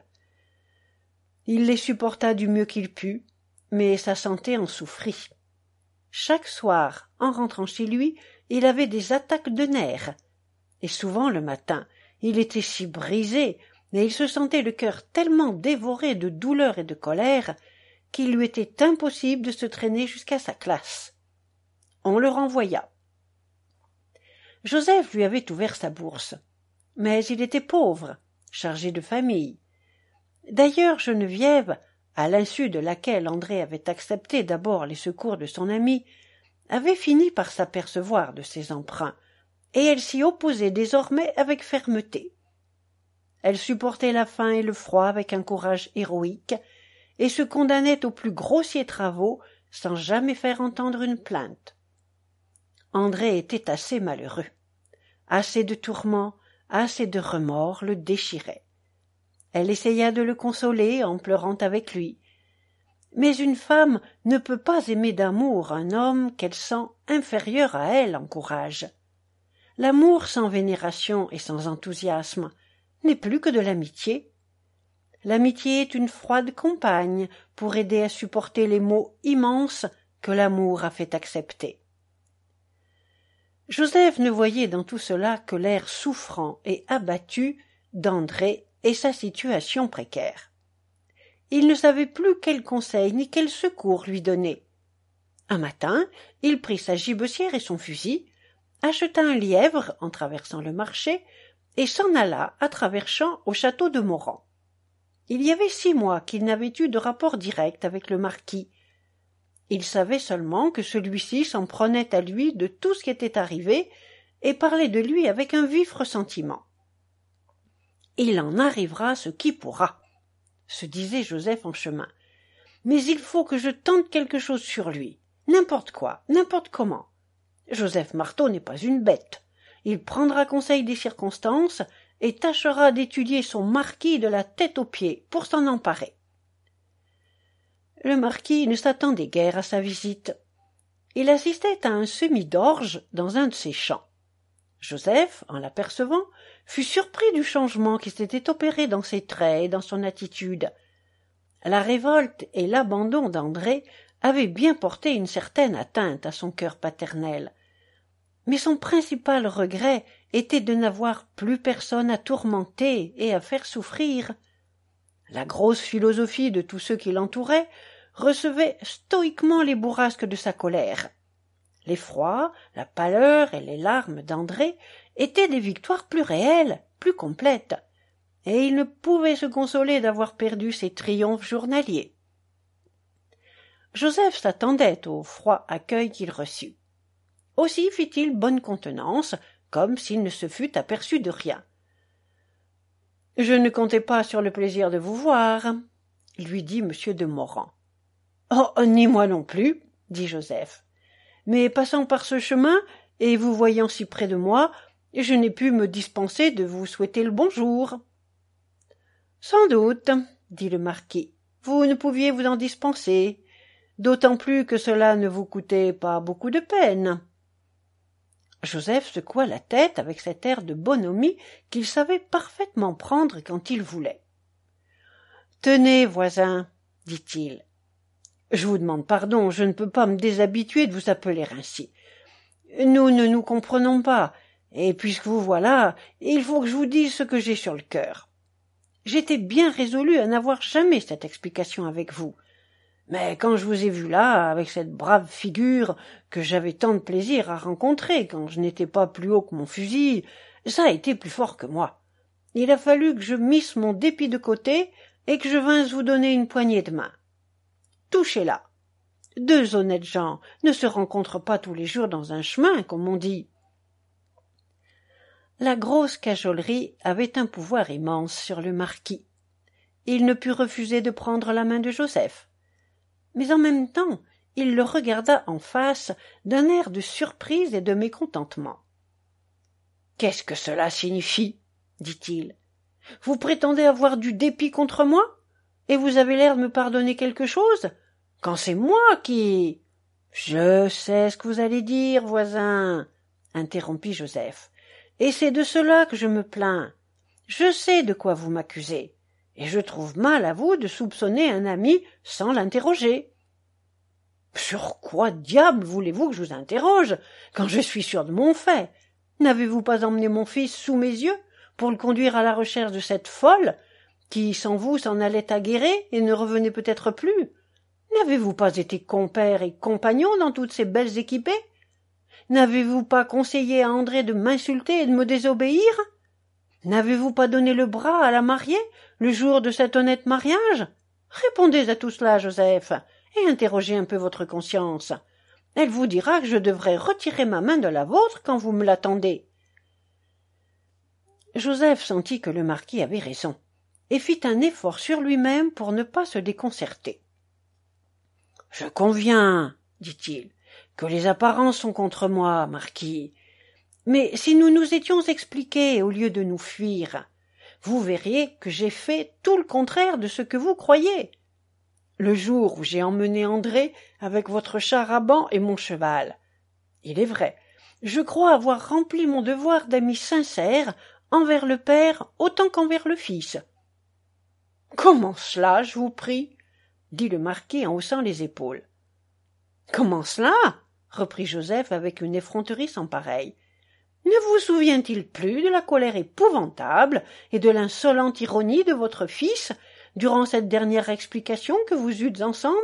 Il les supporta du mieux qu'il put, mais sa santé en souffrit. Chaque soir, en rentrant chez lui, il avait des attaques de nerfs, et souvent le matin, il était si brisé, et il se sentait le cœur tellement dévoré de douleur et de colère, qu'il lui était impossible de se traîner jusqu'à sa classe. On le renvoya. Joseph lui avait ouvert sa bourse, mais il était pauvre, chargé de famille. D'ailleurs Geneviève, à l'insu de laquelle André avait accepté d'abord les secours de son ami, avait fini par s'apercevoir de ses emprunts, et elle s'y opposait désormais avec fermeté. Elle supportait la faim et le froid avec un courage héroïque, et se condamnait aux plus grossiers travaux sans jamais faire entendre une plainte. André était assez malheureux. Assez de tourments, assez de remords le déchiraient. Elle essaya de le consoler en pleurant avec lui. Mais une femme ne peut pas aimer d'amour un homme qu'elle sent inférieur à elle en courage. L'amour sans vénération et sans enthousiasme n'est plus que de l'amitié. L'amitié est une froide compagne pour aider à supporter les maux immenses que l'amour a fait accepter. Joseph ne voyait dans tout cela que l'air souffrant et abattu d'André et sa situation précaire. Il ne savait plus quel conseil ni quel secours lui donner. Un matin, il prit sa gibecière et son fusil, acheta un lièvre en traversant le marché et s'en alla à travers champs au château de Moran. Il y avait six mois qu'il n'avait eu de rapport direct avec le marquis. Il savait seulement que celui-ci s'en prenait à lui de tout ce qui était arrivé et parlait de lui avec un vif ressentiment. « Il en arrivera ce qui pourra », se disait Joseph en chemin. « Mais il faut que je tente quelque chose sur lui, n'importe quoi, n'importe comment. Joseph Marteau n'est pas une bête. Il prendra conseil des circonstances et tâchera d'étudier son marquis de la tête aux pieds pour s'en emparer. » Le marquis ne s'attendait guère à sa visite. Il assistait à un semis-d'orge dans un de ses champs. Joseph, en l'apercevant, fut surpris du changement qui s'était opéré dans ses traits et dans son attitude. La révolte et l'abandon d'André avaient bien porté une certaine atteinte à son cœur paternel. Mais son principal regret était de n'avoir plus personne à tourmenter et à faire souffrir. La grosse philosophie de tous ceux qui l'entouraient recevait stoïquement les bourrasques de sa colère. L'effroi, la pâleur et les larmes d'André étaient des victoires plus réelles, plus complètes, et il ne pouvait se consoler d'avoir perdu ses triomphes journaliers. Joseph s'attendait au froid accueil qu'il reçut. Aussi fit-il bonne contenance, comme s'il ne se fût aperçu de rien. « Je ne comptais pas sur le plaisir de vous voir, » lui dit M. de Moran. « Oh, ni moi non plus, » dit Joseph. « Mais passant par ce chemin, et vous voyant si près de moi, je n'ai pu me dispenser de vous souhaiter le bonjour. »« Sans doute, » dit le marquis, « vous ne pouviez vous en dispenser, d'autant plus que cela ne vous coûtait pas beaucoup de peine. » Joseph secoua la tête avec cet air de bonhomie qu'il savait parfaitement prendre quand il voulait. « Tenez, voisin, dit-il. Je vous demande pardon, je ne peux pas me déshabituer de vous appeler ainsi. Nous ne nous comprenons pas, et puisque vous voilà, il faut que je vous dise ce que j'ai sur le cœur. J'étais bien résolu à n'avoir jamais cette explication avec vous, Mais quand je vous ai vu là, avec cette brave figure que j'avais tant de plaisir à rencontrer quand je n'étais pas plus haut que mon fusil, ça a été plus fort que moi. Il a fallu que je misse mon dépit de côté et que je vinsse vous donner une poignée de main. Touchez-la. Deux honnêtes gens ne se rencontrent pas tous les jours dans un chemin, comme on dit. La grosse cajolerie avait un pouvoir immense sur le marquis. Il ne put refuser de prendre la main de Joseph. Mais en même temps, il le regarda en face d'un air de surprise et de mécontentement. « Qu'est-ce que cela signifie ?» dit-il. « Vous prétendez avoir du dépit contre moi, et vous avez l'air de me pardonner quelque chose, quand c'est moi qui… »« Je sais ce que vous allez dire, voisin, » interrompit Joseph, « et c'est de cela que je me plains. Je sais de quoi vous m'accusez. Et je trouve mal à vous de soupçonner un ami sans l'interroger. »« Sur quoi diable voulez-vous que je vous interroge, quand je suis sûr de mon fait? N'avez-vous pas emmené mon fils sous mes yeux pour le conduire à la recherche de cette folle, qui, sans vous, s'en allait aguerrer et ne revenait peut-être plus? N'avez-vous pas été compère et compagnon dans toutes ces belles équipées? N'avez-vous pas conseillé à André de m'insulter et de me désobéir? N'avez-vous pas donné le bras à la mariée le jour de cet honnête mariage? Répondez à tout cela, Joseph, et interrogez un peu votre conscience. Elle vous dira que je devrais retirer ma main de la vôtre quand vous me l'attendez. » Joseph sentit que le marquis avait raison, et fit un effort sur lui-même pour ne pas se déconcerter. « Je conviens, dit-il, que les apparences sont contre moi, marquis. Mais si nous nous étions expliqués au lieu de nous fuir, vous verriez que j'ai fait tout le contraire de ce que vous croyez. Le jour où j'ai emmené André avec votre char à banc et mon cheval, il est vrai, je crois avoir rempli mon devoir d'ami sincère envers le père autant qu'envers le fils. »« Comment cela, je vous prie ?» dit le marquis en haussant les épaules. « Comment cela ?» reprit Joseph avec une effronterie sans pareille. « Ne vous souvient-il plus de la colère épouvantable et de l'insolente ironie de votre fils durant cette dernière explication que vous eûtes ensemble?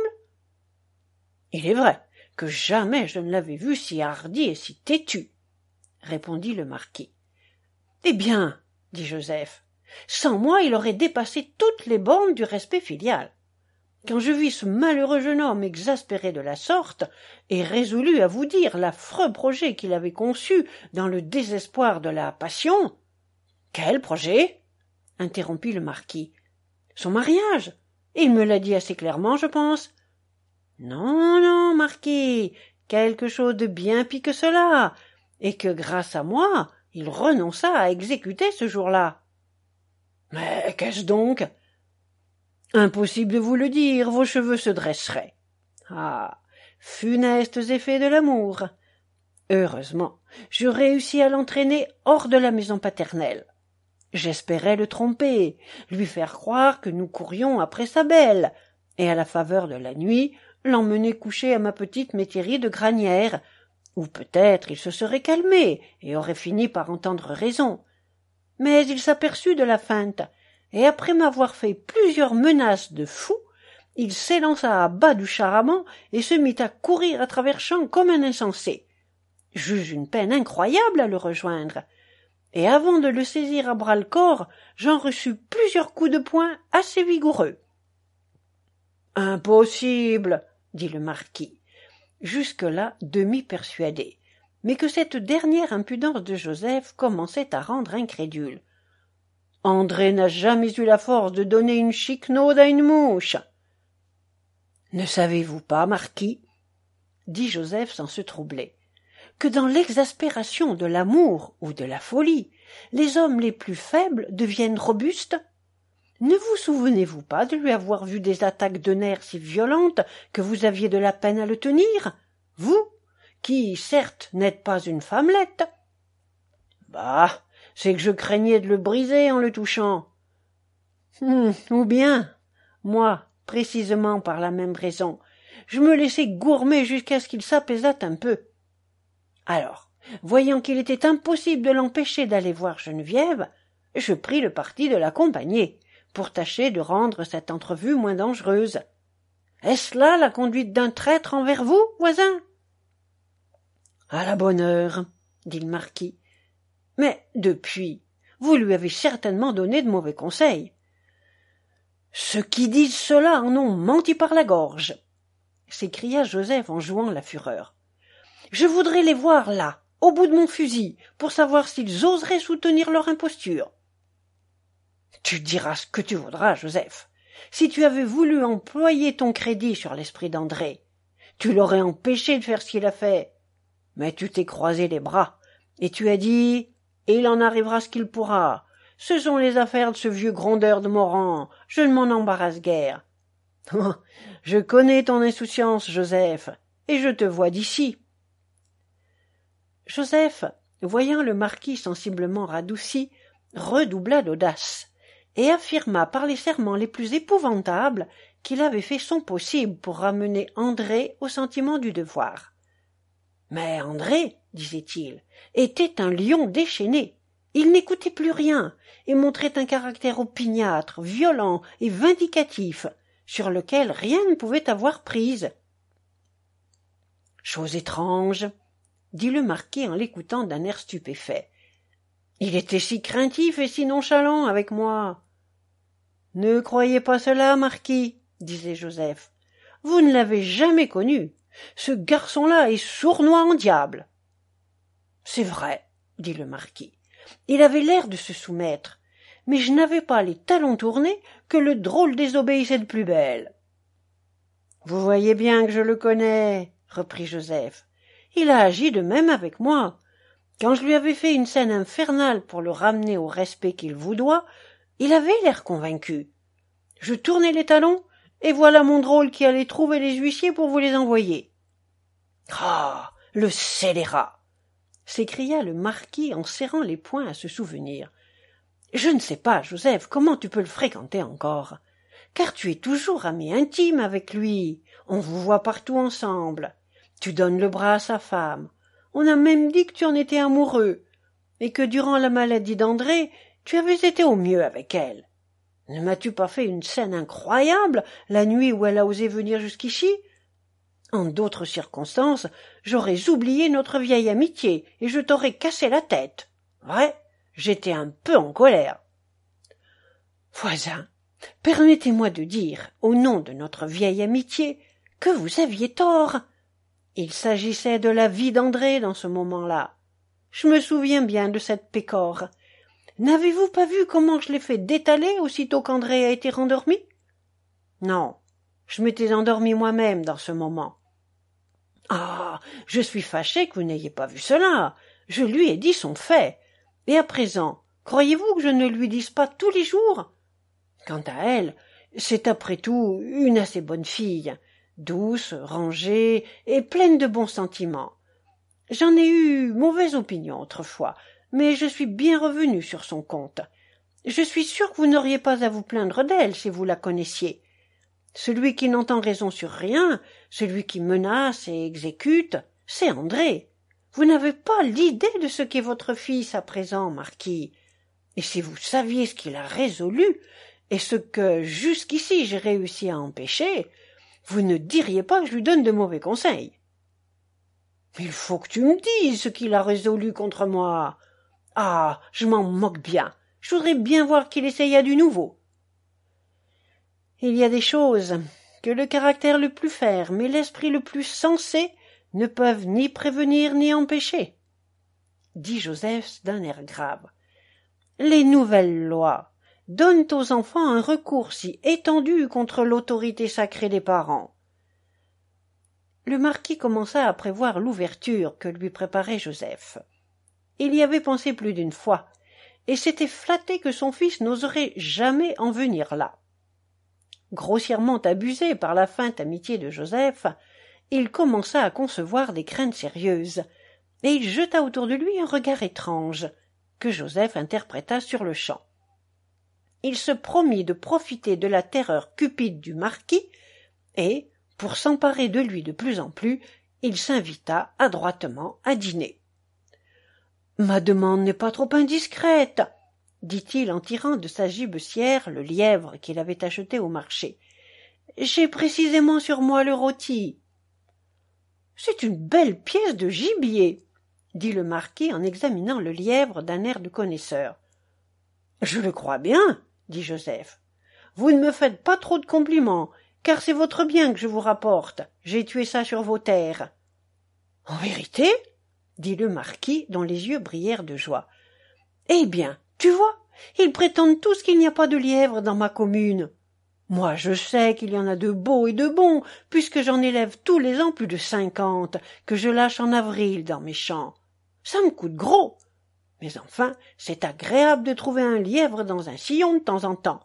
Il est vrai que jamais je ne l'avais vu si hardi et si têtu, répondit le marquis. Eh bien, dit Joseph, sans moi il aurait dépassé toutes les bornes du respect filial. Quand je vis ce malheureux jeune homme exaspéré de la sorte et résolu à vous dire l'affreux projet qu'il avait conçu dans le désespoir de la passion… »« Quel projet ?» interrompit le marquis. « Son mariage. Il me l'a dit assez clairement, je pense. »« Non, non, marquis, quelque chose de bien pis que cela, et que, grâce à moi, il renonça à exécuter ce jour-là. »« Mais qu'est-ce donc ?» ?»« Impossible de vous le dire, vos cheveux se dresseraient. » Ah, funestes effets de l'amour. Heureusement, je réussis à l'entraîner hors de la maison paternelle. J'espérais le tromper, lui faire croire que nous courions après sa belle, et à la faveur de la nuit, l'emmener coucher à ma petite métairie de granière, où peut-être il se serait calmé et aurait fini par entendre raison. Mais il s'aperçut de la feinte, et après m'avoir fait plusieurs menaces de fou, il s'élança à bas du char-à-banc et se mit à courir à travers champs comme un insensé. J'eus une peine incroyable à le rejoindre, et avant de le saisir à bras-le-corps, j'en reçus plusieurs coups de poing assez vigoureux. « Impossible !» dit le marquis, jusque-là demi-persuadé, mais que cette dernière impudence de Joseph commençait à rendre incrédule. « André n'a jamais eu la force de donner une chiquenaude à une mouche. »« Ne savez-vous pas, marquis, » dit Joseph sans se troubler, « que dans l'exaspération de l'amour ou de la folie, les hommes les plus faibles deviennent robustes? Ne vous souvenez-vous pas de lui avoir vu des attaques de nerfs si violentes que vous aviez de la peine à le tenir, vous, qui, certes, n'êtes pas une femmelette? Bah, c'est que je craignais de le briser en le touchant. Hum, ou bien, moi, précisément par la même raison, je me laissais gourmer jusqu'à ce qu'il s'apaisât un peu. Alors, voyant qu'il était impossible de l'empêcher d'aller voir Geneviève, je pris le parti de l'accompagner, pour tâcher de rendre cette entrevue moins dangereuse. Est-ce là la conduite d'un traître envers vous, voisin? À la bonne heure, dit le marquis. Mais depuis, vous lui avez certainement donné de mauvais conseils. Ceux qui disent cela en ont menti par la gorge, s'écria Joseph en jouant la fureur. Je voudrais les voir là, au bout de mon fusil, pour savoir s'ils oseraient soutenir leur imposture. Tu diras ce que tu voudras, Joseph. Si tu avais voulu employer ton crédit sur l'esprit d'André, tu l'aurais empêché de faire ce qu'il a fait. Mais tu t'es croisé les bras, et tu as dit « Il en arrivera ce qu'il pourra. Ce sont les affaires de ce vieux grondeur de Morand. Je ne m'en embarrasse guère. » Je connais ton insouciance, Joseph, et je te vois d'ici. Joseph, voyant le marquis sensiblement radouci, redoubla d'audace, et affirma par les serments les plus épouvantables qu'il avait fait son possible pour ramener André au sentiment du devoir. Mais André, disait-il, était un lion déchaîné. Il n'écoutait plus rien, et montrait un caractère opiniâtre, violent et vindicatif, sur lequel rien ne pouvait avoir prise. Chose étrange, dit le marquis en l'écoutant d'un air stupéfait. Il était si craintif et si nonchalant avec moi. Ne croyez pas cela, marquis, disait Joseph. Vous ne l'avez jamais connu. Ce garçon-là est sournois en diable. C'est vrai, dit le marquis. Il avait l'air de se soumettre, mais je n'avais pas les talons tournés que le drôle désobéissait de plus belle. Vous voyez bien que je le connais, reprit Joseph. Il a agi de même avec moi. Quand je lui avais fait une scène infernale pour le ramener au respect qu'il vous doit, il avait l'air convaincu. Je tournai les talons, et voilà mon drôle qui allait trouver les huissiers pour vous les envoyer. Ah, le scélérat! S'écria le marquis en serrant les poings à se souvenir. Je ne sais pas, Joseph, comment tu peux le fréquenter encore, car tu es toujours ami intime avec lui. On vous voit partout ensemble. Tu donnes le bras à sa femme. On a même dit que tu en étais amoureux, et que durant la maladie d'André, tu avais été au mieux avec elle. Ne m'as-tu pas fait une scène incroyable la nuit où elle a osé venir jusqu'ici? En d'autres circonstances, j'aurais oublié notre vieille amitié, et je t'aurais cassé la tête. Ouais, j'étais un peu en colère. Voisin, permettez-moi de dire, au nom de notre vieille amitié, que vous aviez tort. Il s'agissait de la vie d'André dans ce moment-là. Je me souviens bien de cette pécore. N'avez-vous pas vu comment je l'ai fait détaler aussitôt qu'André a été rendormi? Non, je m'étais endormi moi-même dans ce moment. Ah, je suis fâché que vous n'ayez pas vu cela. Je lui ai dit son fait. Et à présent, croyez-vous que je ne lui dise pas tous les jours? Quant à elle, c'est après tout une assez bonne fille, douce, rangée et pleine de bons sentiments. J'en ai eu mauvaise opinion autrefois, mais je suis bien revenu sur son compte. Je suis sûr que vous n'auriez pas à vous plaindre d'elle si vous la connaissiez. Celui qui n'entend raison sur rien, celui qui menace et exécute, c'est André. Vous n'avez pas l'idée de ce qu'est votre fils à présent, marquis. Et si vous saviez ce qu'il a résolu, et ce que jusqu'ici j'ai réussi à empêcher, vous ne diriez pas que je lui donne de mauvais conseils. Il faut que tu me dises ce qu'il a résolu contre moi. Ah, je m'en moque bien. Je voudrais bien voir qu'il essaya du nouveau. Il y a des choses que le caractère le plus ferme et l'esprit le plus sensé ne peuvent ni prévenir ni empêcher, dit Joseph d'un air grave. Les nouvelles lois donnent aux enfants un recours si étendu contre l'autorité sacrée des parents. Le marquis commença à prévoir l'ouverture que lui préparait Joseph. Il y avait pensé plus d'une fois, et s'était flatté que son fils n'oserait jamais en venir là. Grossièrement abusé par la feinte amitié de Joseph, il commença à concevoir des craintes sérieuses, et il jeta autour de lui un regard étrange, que Joseph interpréta sur-le-champ. Il se promit de profiter de la terreur cupide du marquis, et, pour s'emparer de lui de plus en plus, il s'invita adroitement à dîner. « Ma demande n'est pas trop indiscrète, » dit-il en tirant de sa gibecière le lièvre qu'il avait acheté au marché. « J'ai précisément sur moi le rôti. C'est une belle pièce de gibier, dit le marquis en examinant le lièvre d'un air de connaisseur. Je le crois bien, dit Joseph. Vous ne me faites pas trop de compliments, car c'est votre bien que je vous rapporte. J'ai tué ça sur vos terres. En vérité? Dit le marquis, dont les yeux brillèrent de joie. Eh bien, tu vois, ils prétendent tous qu'il n'y a pas de lièvre dans ma commune. Moi, je sais qu'il y en a de beaux et de bons, puisque j'en élève tous les ans plus de cinquante, que je lâche en avril dans mes champs. Ça me coûte gros. Mais enfin, c'est agréable de trouver un lièvre dans un sillon de temps en temps.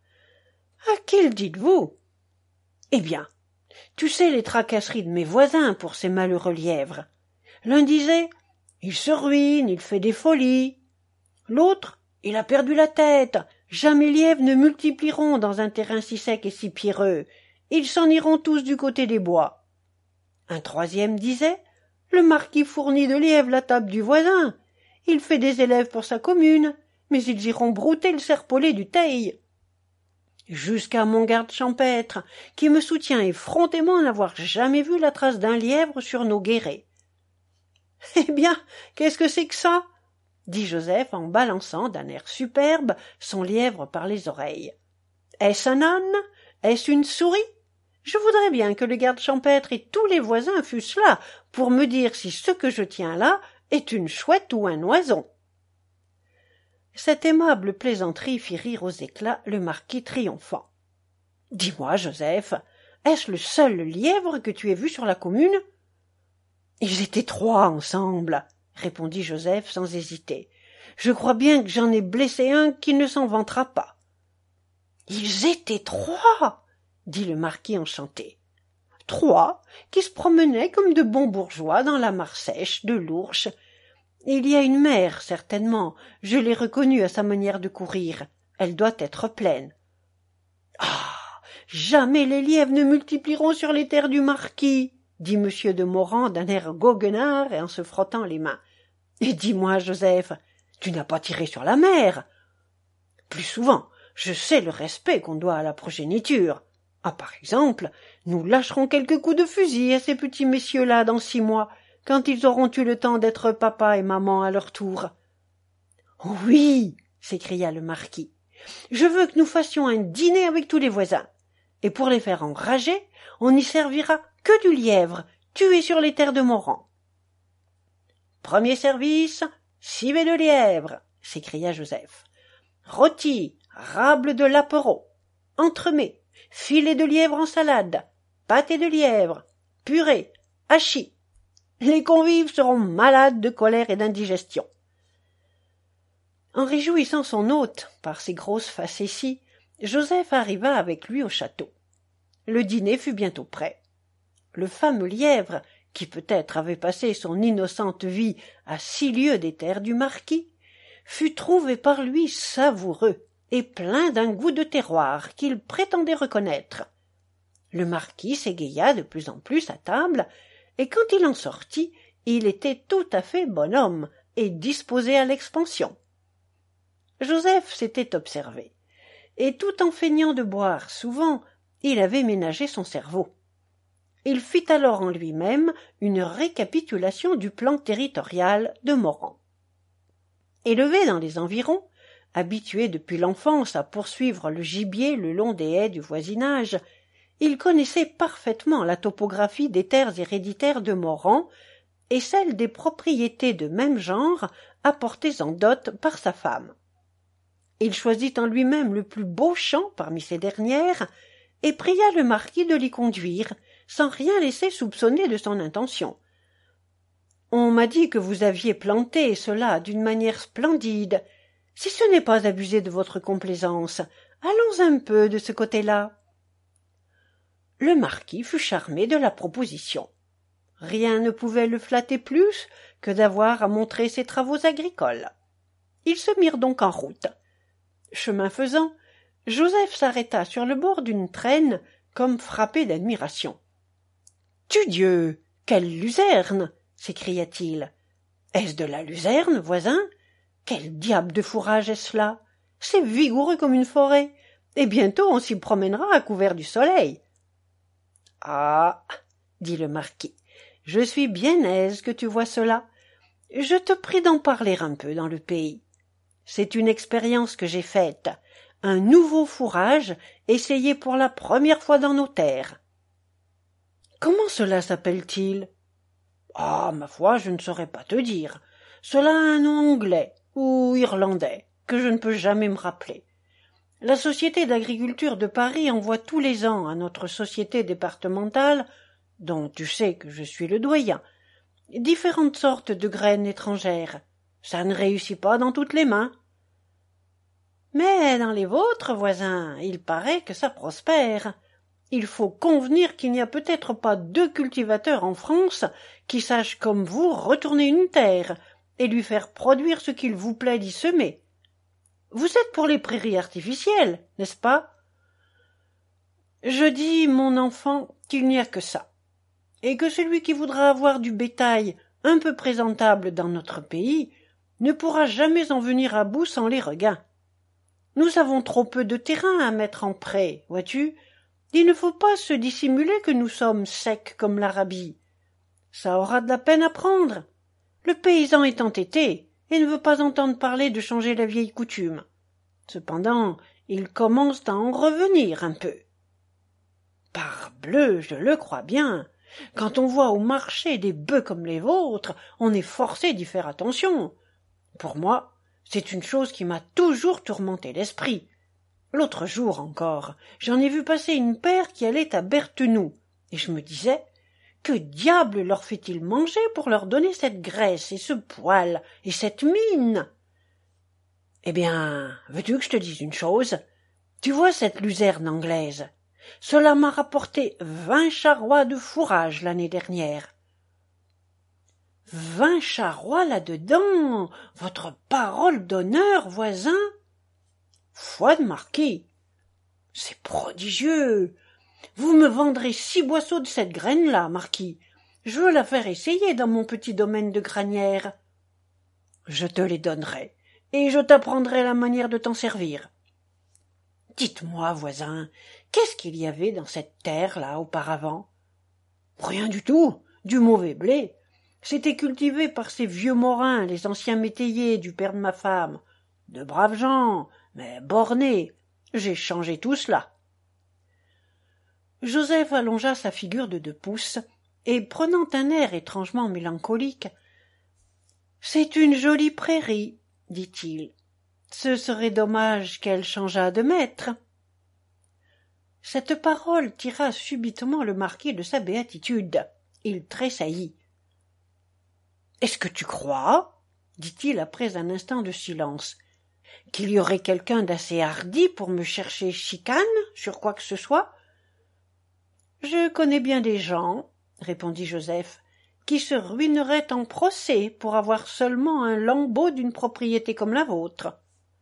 À qui le dites-vous? Eh bien, tu sais les tracasseries de mes voisins pour ces malheureux lièvres. L'un disait « Il se ruine, il fait des folies ». L'autre « Il a perdu la tête. Jamais les lièvres ne multiplieront dans un terrain si sec et si pierreux. Ils s'en iront tous du côté des bois. » Un troisième disait « Le marquis fournit de lièvres la table du voisin. Il fait des élèves pour sa commune, mais ils iront brouter le serpolet du Teil. » Jusqu'à mon garde champêtre, qui me soutient effrontément n'avoir jamais vu la trace d'un lièvre sur nos guérets. « Eh bien, qu'est-ce que c'est que ça ?» dit Joseph en balançant d'un air superbe son lièvre par les oreilles. « Est-ce un âne? Est-ce une souris? Je voudrais bien que le garde champêtre et tous les voisins fussent là pour me dire si ce que je tiens là est une chouette ou un oison. » Cette aimable plaisanterie fit rire aux éclats le marquis triomphant. « Dis-moi, Joseph, est-ce le seul lièvre que tu aies vu sur la commune ?»« Ils étaient trois ensemble, » répondit Joseph sans hésiter. « Je crois bien que j'en ai blessé un qui ne s'en vantera pas. »« Ils étaient trois !» dit le marquis enchanté. « Trois qui se promenaient comme de bons bourgeois dans la mare sèche de l'Ourche. Il y a une mère, certainement, je l'ai reconnue à sa manière de courir. Elle doit être pleine. »« Ah, jamais les lièvres ne multiplieront sur les terres du marquis !» dit monsieur de Morand d'un air goguenard et en se frottant les mains. « Et dis-moi, Joseph, tu n'as pas tiré sur la mer ?»« Plus souvent, je sais le respect qu'on doit à la progéniture. Ah, par exemple, nous lâcherons quelques coups de fusil à ces petits messieurs-là dans six mois, quand ils auront eu le temps d'être papa et maman à leur tour. »« Oui !» s'écria le marquis. « Je veux que nous fassions un dîner avec tous les voisins. Et pour les faire enrager, on n'y servira que du lièvre, tué sur les terres de Morand. »« Premier service, civet de lièvre !» s'écria Joseph. « Rôti, rable de lapereau, entremets, filet de lièvre en salade, pâté de lièvre, purée, hachis. Les convives seront malades de colère et d'indigestion. » En réjouissant son hôte par ses grosses facéties, Joseph arriva avec lui au château. Le dîner fut bientôt prêt. Le fameux lièvre, qui peut-être avait passé son innocente vie à six lieues des terres du marquis, fut trouvé par lui savoureux et plein d'un goût de terroir qu'il prétendait reconnaître. Le marquis s'égaya de plus en plus à table, et quand il en sortit, il était tout à fait bonhomme et disposé à l'expansion. Joseph s'était observé, et tout en feignant de boire souvent, il avait ménagé son cerveau. Il fit alors en lui-même une récapitulation du plan territorial de Morand. Élevé dans les environs, habitué depuis l'enfance à poursuivre le gibier le long des haies du voisinage, il connaissait parfaitement la topographie des terres héréditaires de Morand et celle des propriétés de même genre apportées en dot par sa femme. Il choisit en lui-même le plus beau champ parmi ces dernières et pria le marquis de l'y conduire, sans rien laisser soupçonner de son intention. « On m'a dit que vous aviez planté cela d'une manière splendide. Si ce n'est pas abuser de votre complaisance, allons un peu de ce côté-là. » Le marquis fut charmé de la proposition. Rien ne pouvait le flatter plus que d'avoir à montrer ses travaux agricoles. Ils se mirent donc en route. Chemin faisant, Joseph s'arrêta sur le bord d'une traîne comme frappé d'admiration. « Tudieu, quelle luzerne !» s'écria-t-il. « Est-ce de la luzerne, voisin? Quel diable de fourrage est-ce là? C'est vigoureux comme une forêt, et bientôt on s'y promènera à couvert du soleil. Ah, dit le marquis, je suis bien aise que tu vois cela. Je te prie d'en parler un peu dans le pays. C'est une expérience que j'ai faite, un nouveau fourrage essayé pour la première fois dans nos terres. Comment cela s'appelle-t-il? Ah, ma foi, je ne saurais pas te dire. Cela a un nom anglais ou irlandais, que je ne peux jamais me rappeler. La Société d'agriculture de Paris envoie tous les ans à notre société départementale, dont tu sais que je suis le doyen, différentes sortes de graines étrangères. Ça ne réussit pas dans toutes les mains. Mais dans les vôtres, voisins, il paraît que ça prospère. Il faut convenir qu'il n'y a peut-être pas deux cultivateurs en France qui sachent comme vous retourner une terre et lui faire produire ce qu'il vous plaît d'y semer. Vous êtes pour les prairies artificielles, n'est-ce pas? Je dis, mon enfant, qu'il n'y a que ça, et que celui qui voudra avoir du bétail un peu présentable dans notre pays ne pourra jamais en venir à bout sans les regains. Nous avons trop peu de terrain à mettre en prêt, vois-tu? Il ne faut pas se dissimuler que nous sommes secs comme l'Arabie. Ça aura de la peine à prendre. Le paysan est entêté et ne veut pas entendre parler de changer la vieille coutume. Cependant, il commence à en revenir un peu. Parbleu, je le crois bien. Quand on voit au marché des bœufs comme les vôtres, on est forcé d'y faire attention. Pour moi, c'est une chose qui m'a toujours tourmenté l'esprit. L'autre jour encore, j'en ai vu passer une paire qui allait à Berthenoux, et je me disais, que diable leur fait-il manger pour leur donner cette graisse et ce poil et cette mine? Eh bien, veux-tu que je te dise une chose? Tu vois cette luzerne anglaise? Cela m'a rapporté vingt charrois de fourrage l'année dernière. Vingt charrois là-dedans? Votre parole d'honneur, voisin? Foi de marquis, c'est prodigieux. Vous me vendrez six boisseaux de cette graine-là, marquis. Je veux la faire essayer dans mon petit domaine de granière. Je te les donnerai, et je t'apprendrai la manière de t'en servir. Dites-moi, voisin, qu'est-ce qu'il y avait dans cette terre-là auparavant? Rien du tout, du mauvais blé. C'était cultivé par ces vieux morins, les anciens métayers du père de ma femme. De braves gens, mais bornés. J'ai changé tout cela. Joseph allongea sa figure de deux pouces, et prenant un air étrangement mélancolique, « C'est une jolie prairie, dit-il. Ce serait dommage qu'elle changeât de maître. » Cette parole tira subitement le marquis de sa béatitude. Il tressaillit. « Est-ce que tu crois, dit-il après un instant de silence, qu'il y aurait quelqu'un d'assez hardi pour me chercher chicane sur quoi que ce soit? Je connais bien des gens, répondit Joseph, qui se ruineraient en procès pour avoir seulement un lambeau d'une propriété comme la vôtre.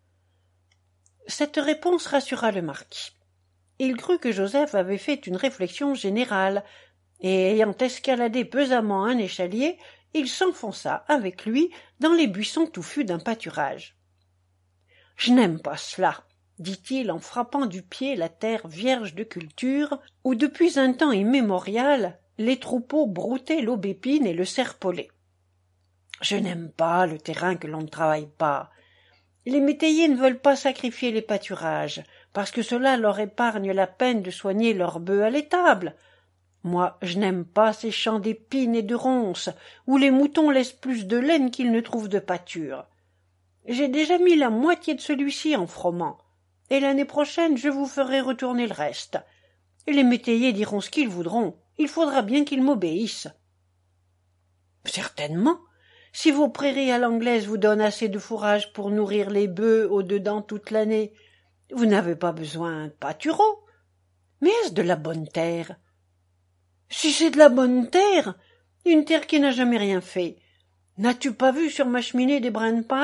Cette réponse rassura le marquis. Il crut que Joseph avait fait une réflexion générale, et ayant escaladé pesamment un échalier, il s'enfonça avec lui dans les buissons touffus d'un pâturage. « Je n'aime pas cela, » dit-il en frappant du pied la terre vierge de culture, où depuis un temps immémorial les troupeaux broutaient l'aubépine et le serpolet. « Je n'aime pas le terrain que l'on ne travaille pas. Les métayers ne veulent pas sacrifier les pâturages, parce que cela leur épargne la peine de soigner leurs bœufs à l'étable. Moi, je n'aime pas ces champs d'épines et de ronces, où les moutons laissent plus de laine qu'ils ne trouvent de pâture. J'ai déjà mis la moitié de celui-ci en froment, et l'année prochaine je vous ferai retourner le reste. Et les métayers diront ce qu'ils voudront, il faudra bien qu'ils m'obéissent. »« Certainement, si vos prairies à l'anglaise vous donnent assez de fourrage pour nourrir les bœufs au-dedans toute l'année, vous n'avez pas besoin de pâtureaux. Mais est-ce de la bonne terre? » »« Si c'est de la bonne terre, une terre qui n'a jamais rien fait. N'as-tu pas vu sur ma cheminée des brins de paille? »«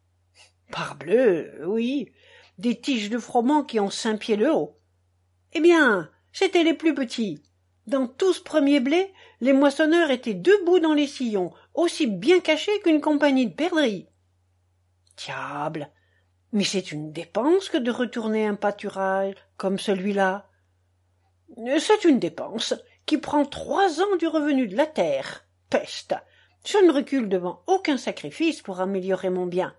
Parbleu, oui, des tiges de froment qui ont cinq pieds de haut. »« Eh bien, c'étaient les plus petits. Dans tout ce premier blé, les moissonneurs étaient debout dans les sillons, aussi bien cachés qu'une compagnie de perdrix. »« Diable, mais c'est une dépense que de retourner un pâturage comme celui-là. » C'est une dépense qui prend trois ans du revenu de la terre. Peste! Je ne recule devant aucun sacrifice pour améliorer mon bien.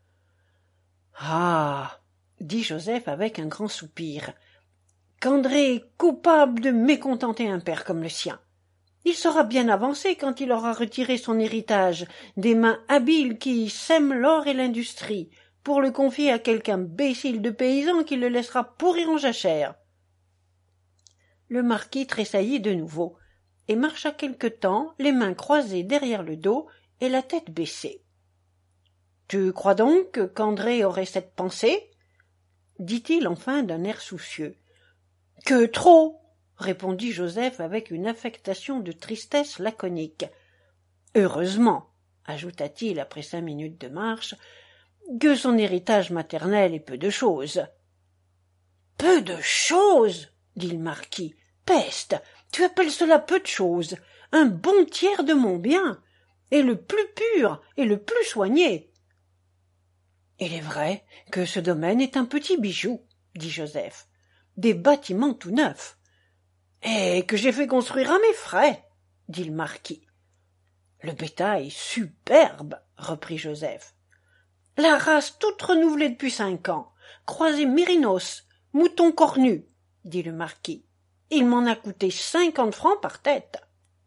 Ah! dit Joseph avec un grand soupir. Qu'André est coupable de mécontenter un père comme le sien. Il sera bien avancé quand il aura retiré son héritage des mains habiles qui sèment l'or et l'industrie, pour le confier à quelque imbécile de paysan qui le laissera pourrir en jachère. Le marquis tressaillit de nouveau, et marcha quelque temps, les mains croisées derrière le dos et la tête baissée. « Tu crois donc qu'André aurait cette pensée ?» dit-il enfin d'un air soucieux. « Que trop !» répondit Joseph avec une affectation de tristesse laconique. « Heureusement, ajouta-t-il après cinq minutes de marche, que son héritage maternel est peu de chose. »« Peu de chose !» dit le marquis. « Peste, tu appelles cela peu de chose, un bon tiers de mon bien, et le plus pur et le plus soigné. » « Il est vrai que ce domaine est un petit bijou, dit Joseph, des bâtiments tout neufs, et que j'ai fait construire à mes frais, dit le marquis. Le bétail superbe, reprit Joseph. La race toute renouvelée depuis cinq ans, croisée mérinos, mouton cornu, dit le marquis. Il m'en a coûté cinquante francs par tête.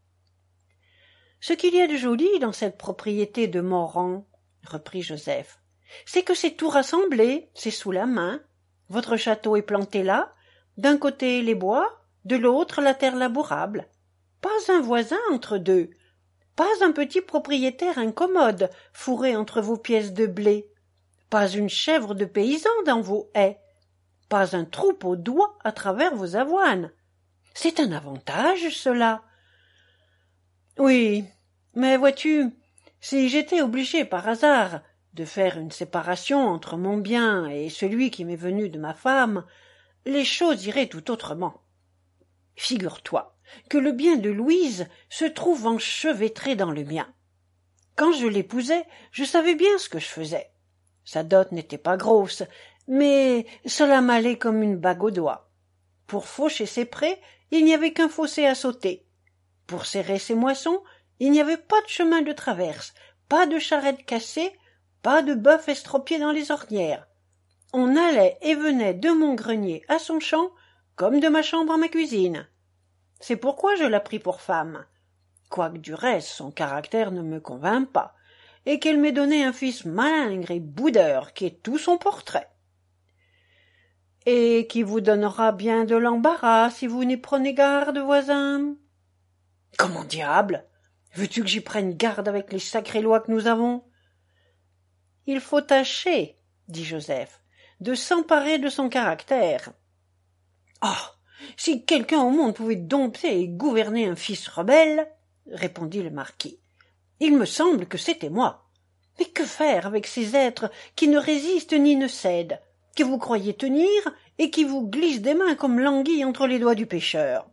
Ce qu'il y a de joli dans cette propriété de Morand, reprit Joseph, c'est que c'est tout rassemblé, c'est sous la main. Votre château est planté là, d'un côté les bois, de l'autre la terre labourable. Pas un voisin entre deux, pas un petit propriétaire incommode fourré entre vos pièces de blé, pas une chèvre de paysan dans vos haies, pas un troupeau d'oies à travers vos avoines. C'est un avantage, cela. Oui, mais vois-tu, si j'étais obligé par hasard de faire une séparation entre mon bien et celui qui m'est venu de ma femme, les choses iraient tout autrement. Figure-toi que le bien de Louise se trouve enchevêtré dans le mien. Quand je l'épousais, je savais bien ce que je faisais. Sa dot n'était pas grosse, mais cela m'allait comme une bague au doigt. Pour faucher ses prés, il n'y avait qu'un fossé à sauter. Pour serrer ses moissons, il n'y avait pas de chemin de traverse, pas de charrette cassée, pas de bœuf estropié dans les ornières. On allait et venait de mon grenier à son champ, comme de ma chambre à ma cuisine. C'est pourquoi je la pris pour femme, quoique du reste son caractère ne me convint pas, et qu'elle m'ait donné un fils malingre et boudeur qui est tout son portrait. Et qui vous donnera bien de l'embarras si vous n'y prenez garde, voisin. Comment diable? Veux-tu que j'y prenne garde avec les sacrées lois que nous avons? Il faut tâcher, dit Joseph, de s'emparer de son caractère. Ah! Oh, si quelqu'un au monde pouvait dompter et gouverner un fils rebelle, répondit le marquis, il me semble que c'était moi. Mais que faire avec ces êtres qui ne résistent ni ne cèdent, que vous croyez tenir et qui vous glissent des mains comme l'anguille entre les doigts du pêcheur?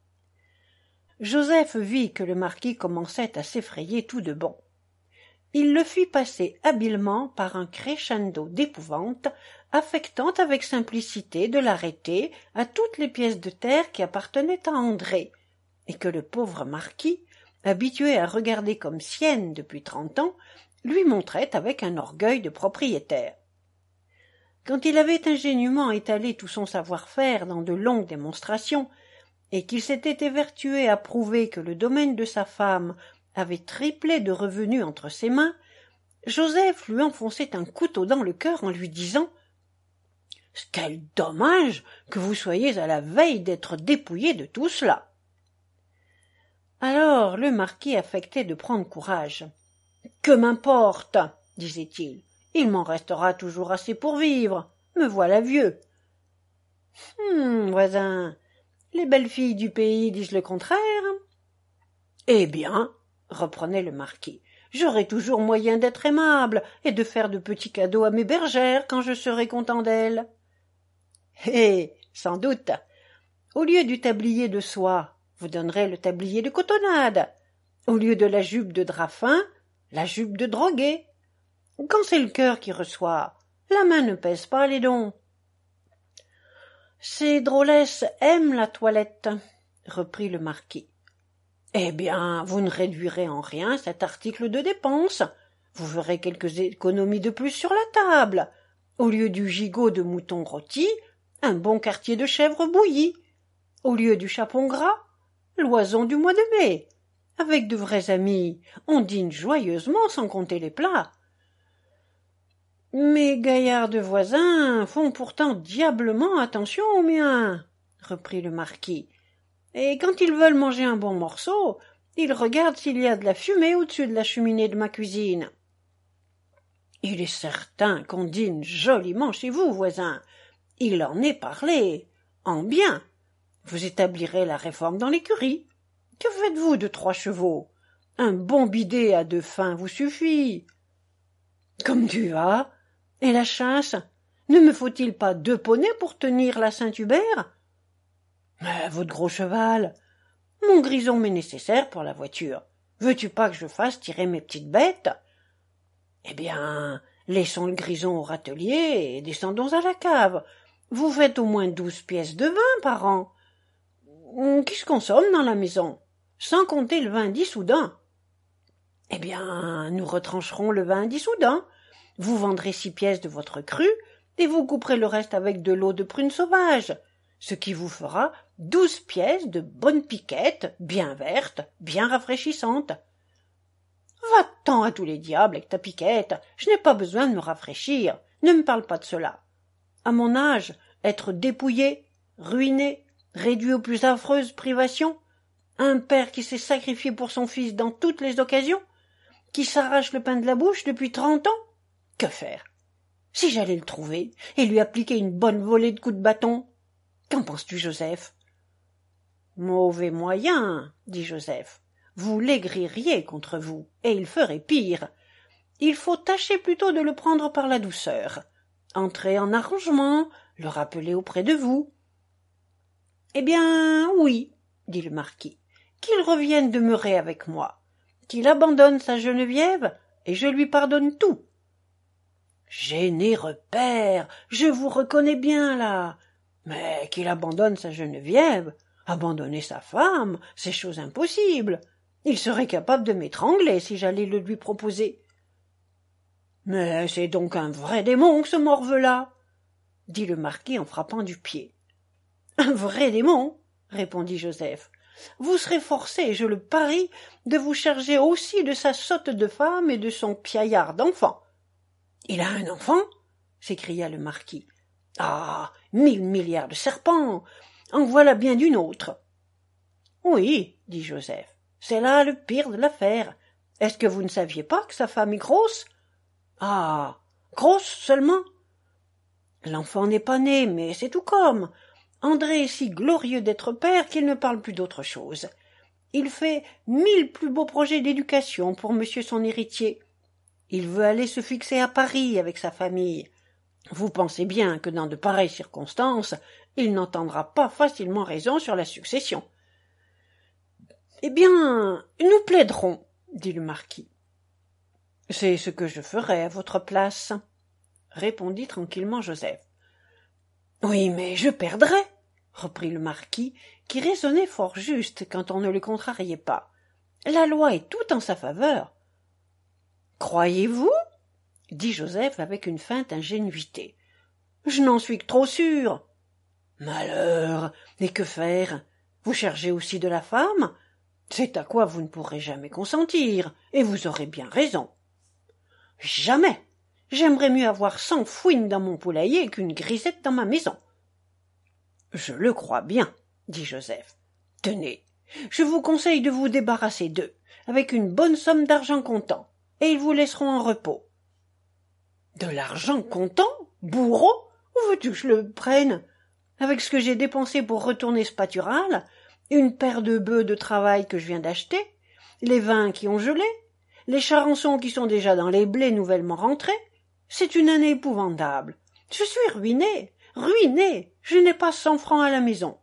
Joseph vit que le marquis commençait à s'effrayer tout de bon. Il le fit passer habilement par un crescendo d'épouvante, affectant avec simplicité de l'arrêter à toutes les pièces de terre qui appartenaient à André, et que le pauvre marquis, habitué à regarder comme sienne depuis trente ans, lui montrait avec un orgueil de propriétaire. Quand il avait ingénument étalé tout son savoir-faire dans de longues démonstrations, et qu'il s'était évertué à prouver que le domaine de sa femme avait triplé de revenus entre ses mains, Joseph lui enfonçait un couteau dans le cœur en lui disant « Quel dommage que vous soyez à la veille d'être dépouillé de tout cela !» Alors le marquis affectait de prendre courage. « Que m'importe, disait-il, il m'en restera toujours assez pour vivre, me voilà vieux. »« Hum, voisin, les belles filles du pays disent le contraire. »« Eh bien, reprenait le marquis, j'aurai toujours moyen d'être aimable et de faire de petits cadeaux à mes bergères quand je serai content d'elles. »« Eh, sans doute, au lieu du tablier de soie, vous donnerez le tablier de cotonnade, au lieu de la jupe de drap fin, la jupe de drogué. Quand c'est le cœur qui reçoit, la main ne pèse pas les dons. » Ces drôlesses aiment la toilette, reprit le marquis. Eh bien, vous ne réduirez en rien cet article de dépense. Vous ferez quelques économies de plus sur la table. Au lieu du gigot de mouton rôti, un bon quartier de chèvre bouilli. Au lieu du chapon gras, l'oison du mois de mai. Avec de vrais amis, on dîne joyeusement sans compter les plats. Mes gaillards de voisins font pourtant diablement attention aux miens, reprit le marquis. Et quand ils veulent manger un bon morceau, ils regardent s'il y a de la fumée au-dessus de la cheminée de ma cuisine. Il est certain qu'on dîne joliment chez vous, voisin. Il en est parlé, en bien. Vous établirez la réforme dans l'écurie. Que faites-vous de trois chevaux? Un bon bidet à deux fins vous suffit. Comme tu vas. Et la chasse? Ne me faut-il pas deux poneys pour tenir la Saint-Hubert? Mais votre gros cheval. Mon grison m'est nécessaire pour la voiture. Veux-tu pas que je fasse tirer mes petites bêtes? Eh bien, laissons le grison au râtelier et descendons à la cave. Vous faites au moins douze pièces de vin par an. Qui se consomme dans la maison, sans compter le vin d'Issoudun? Eh bien, nous retrancherons le vin d'Issoudun. Vous vendrez six pièces de votre cru, et vous couperez le reste avec de l'eau de prune sauvage, ce qui vous fera douze pièces de bonne piquette, bien verte, bien rafraîchissante. Va-t'en à tous les diables avec ta piquette, je n'ai pas besoin de me rafraîchir, ne me parle pas de cela. À mon âge, être dépouillé, ruiné, réduit aux plus affreuses privations, un père qui s'est sacrifié pour son fils dans toutes les occasions, qui s'arrache le pain de la bouche depuis trente ans. Que faire? Si j'allais le trouver et lui appliquer une bonne volée de coups de bâton? Qu'en penses-tu, Joseph? Mauvais moyen, dit Joseph. Vous l'aigririez contre vous, et il ferait pire. Il faut tâcher plutôt de le prendre par la douceur. Entrer en arrangement, le rappeler auprès de vous. Eh bien, oui, dit le marquis, qu'il revienne demeurer avec moi, qu'il abandonne sa Geneviève, et je lui pardonne tout. Généreux père, je vous reconnais bien là, mais qu'il abandonne sa Geneviève, abandonner sa femme, c'est chose impossible. Il serait capable de m'étrangler si j'allais le lui proposer. Mais c'est donc un vrai démon que ce morveux-là, dit le marquis en frappant du pied. Un vrai démon, répondit Joseph. Vous serez forcé, je le parie, de vous charger aussi de sa sotte de femme et de son piaillard d'enfant. Il a un enfant? S'écria le marquis. Ah, mille milliards de serpents! En voilà bien d'une autre. Oui, dit Joseph, c'est là le pire de l'affaire. Est-ce que vous ne saviez pas que sa femme est grosse? Ah, grosse seulement? L'enfant n'est pas né, mais c'est tout comme. André est si glorieux d'être père qu'il ne parle plus d'autre chose. Il fait mille plus beaux projets d'éducation pour monsieur son héritier. Il veut aller se fixer à Paris avec sa famille. Vous pensez bien que dans de pareilles circonstances, il n'entendra pas facilement raison sur la succession. Eh bien, nous plaiderons, dit le marquis. C'est ce que je ferai à votre place, répondit tranquillement Joseph. Oui, mais je perdrai, reprit le marquis, qui raisonnait fort juste quand on ne le contrariait pas. La loi est toute en sa faveur. Croyez-vous? dit Joseph avec une feinte ingénuité. Je n'en suis que trop sûr. Malheur, et que faire? Vous cherchez aussi de la femme? C'est à quoi vous ne pourrez jamais consentir, et vous aurez bien raison. Jamais. J'aimerais mieux avoir cent fouines dans mon poulailler qu'une grisette dans ma maison. Je le crois bien, dit Joseph. Tenez, je vous conseille de vous débarrasser d'eux, avec une bonne somme d'argent comptant, et ils vous laisseront en repos. De l'argent comptant, bourreau? Où veux-tu que je le prenne? Avec ce que j'ai dépensé pour retourner ce pâtural, une paire de bœufs de travail que je viens d'acheter, les vins qui ont gelé, les charançons qui sont déjà dans les blés nouvellement rentrés, c'est une année épouvantable. Je suis ruiné, ruiné, je n'ai pas cent francs à la maison.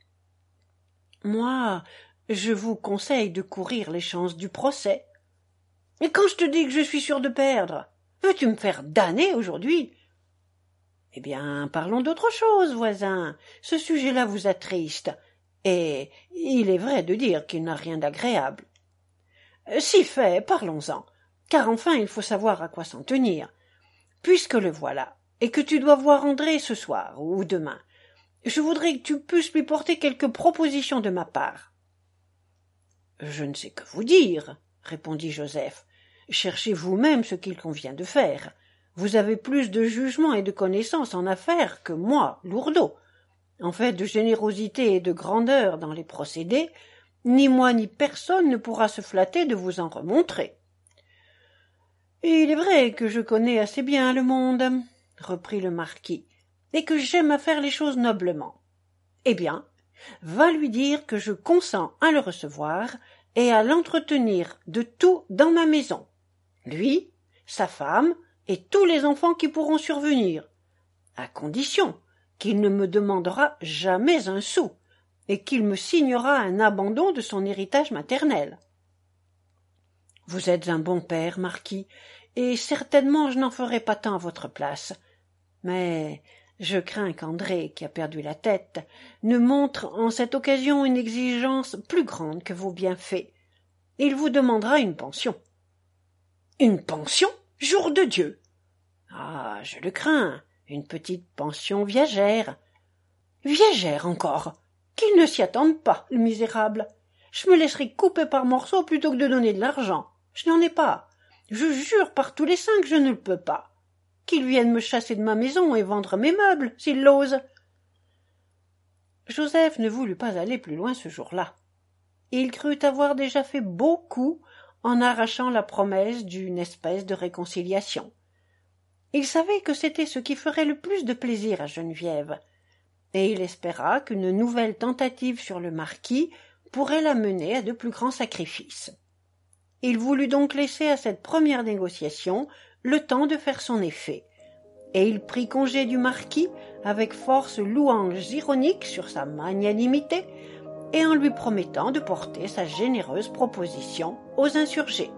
Moi, je vous conseille de courir les chances du procès. Et quand je te dis que je suis sûr de perdre, veux-tu me faire damner aujourd'hui? Eh bien, parlons d'autre chose, voisin. Ce sujet-là vous attriste, et il est vrai de dire qu'il n'a rien d'agréable. Si fait, parlons-en, car enfin il faut savoir à quoi s'en tenir. Puisque le voilà, et que tu dois voir André ce soir ou demain, je voudrais que tu pusses lui porter quelques propositions de ma part. Je ne sais que vous dire, répondit Joseph. Cherchez vous-même ce qu'il convient de faire. Vous avez plus de jugement et de connaissance en affaires que moi, lourdeau. En fait de générosité et de grandeur dans les procédés, ni moi ni personne ne pourra se flatter de vous en remontrer. Il est vrai que je connais assez bien le monde, reprit le marquis, et que j'aime à faire les choses noblement. Eh bien, va lui dire que je consens à le recevoir et à l'entretenir de tout dans ma maison, lui, sa femme et tous les enfants qui pourront survenir, à condition qu'il ne me demandera jamais un sou et qu'il me signera un abandon de son héritage maternel. Vous êtes un bon père, marquis, et certainement je n'en ferai pas tant à votre place. Mais je crains qu'André, qui a perdu la tête, ne montre en cette occasion une exigence plus grande que vos bienfaits. Il vous demandera une pension. Une pension, jour de Dieu! Ah, je le crains, une petite pension viagère. Viagère encore! Qu'il ne s'y attende pas, le misérable. Je me laisserai couper par morceaux plutôt que de donner de l'argent. Je n'en ai pas. Je jure par tous les saints que je ne le peux pas. Qu'il vienne me chasser de ma maison et vendre mes meubles, s'il l'ose. Joseph ne voulut pas aller plus loin ce jour-là. Il crut avoir déjà fait beaucoup en arrachant la promesse d'une espèce de réconciliation. Il savait que c'était ce qui ferait le plus de plaisir à Geneviève, et il espéra qu'une nouvelle tentative sur le marquis pourrait la mener à de plus grands sacrifices. Il voulut donc laisser à cette première négociation le temps de faire son effet, et il prit congé du marquis avec force louanges ironiques sur sa magnanimité et en lui promettant de porter sa généreuse proposition aux insurgés.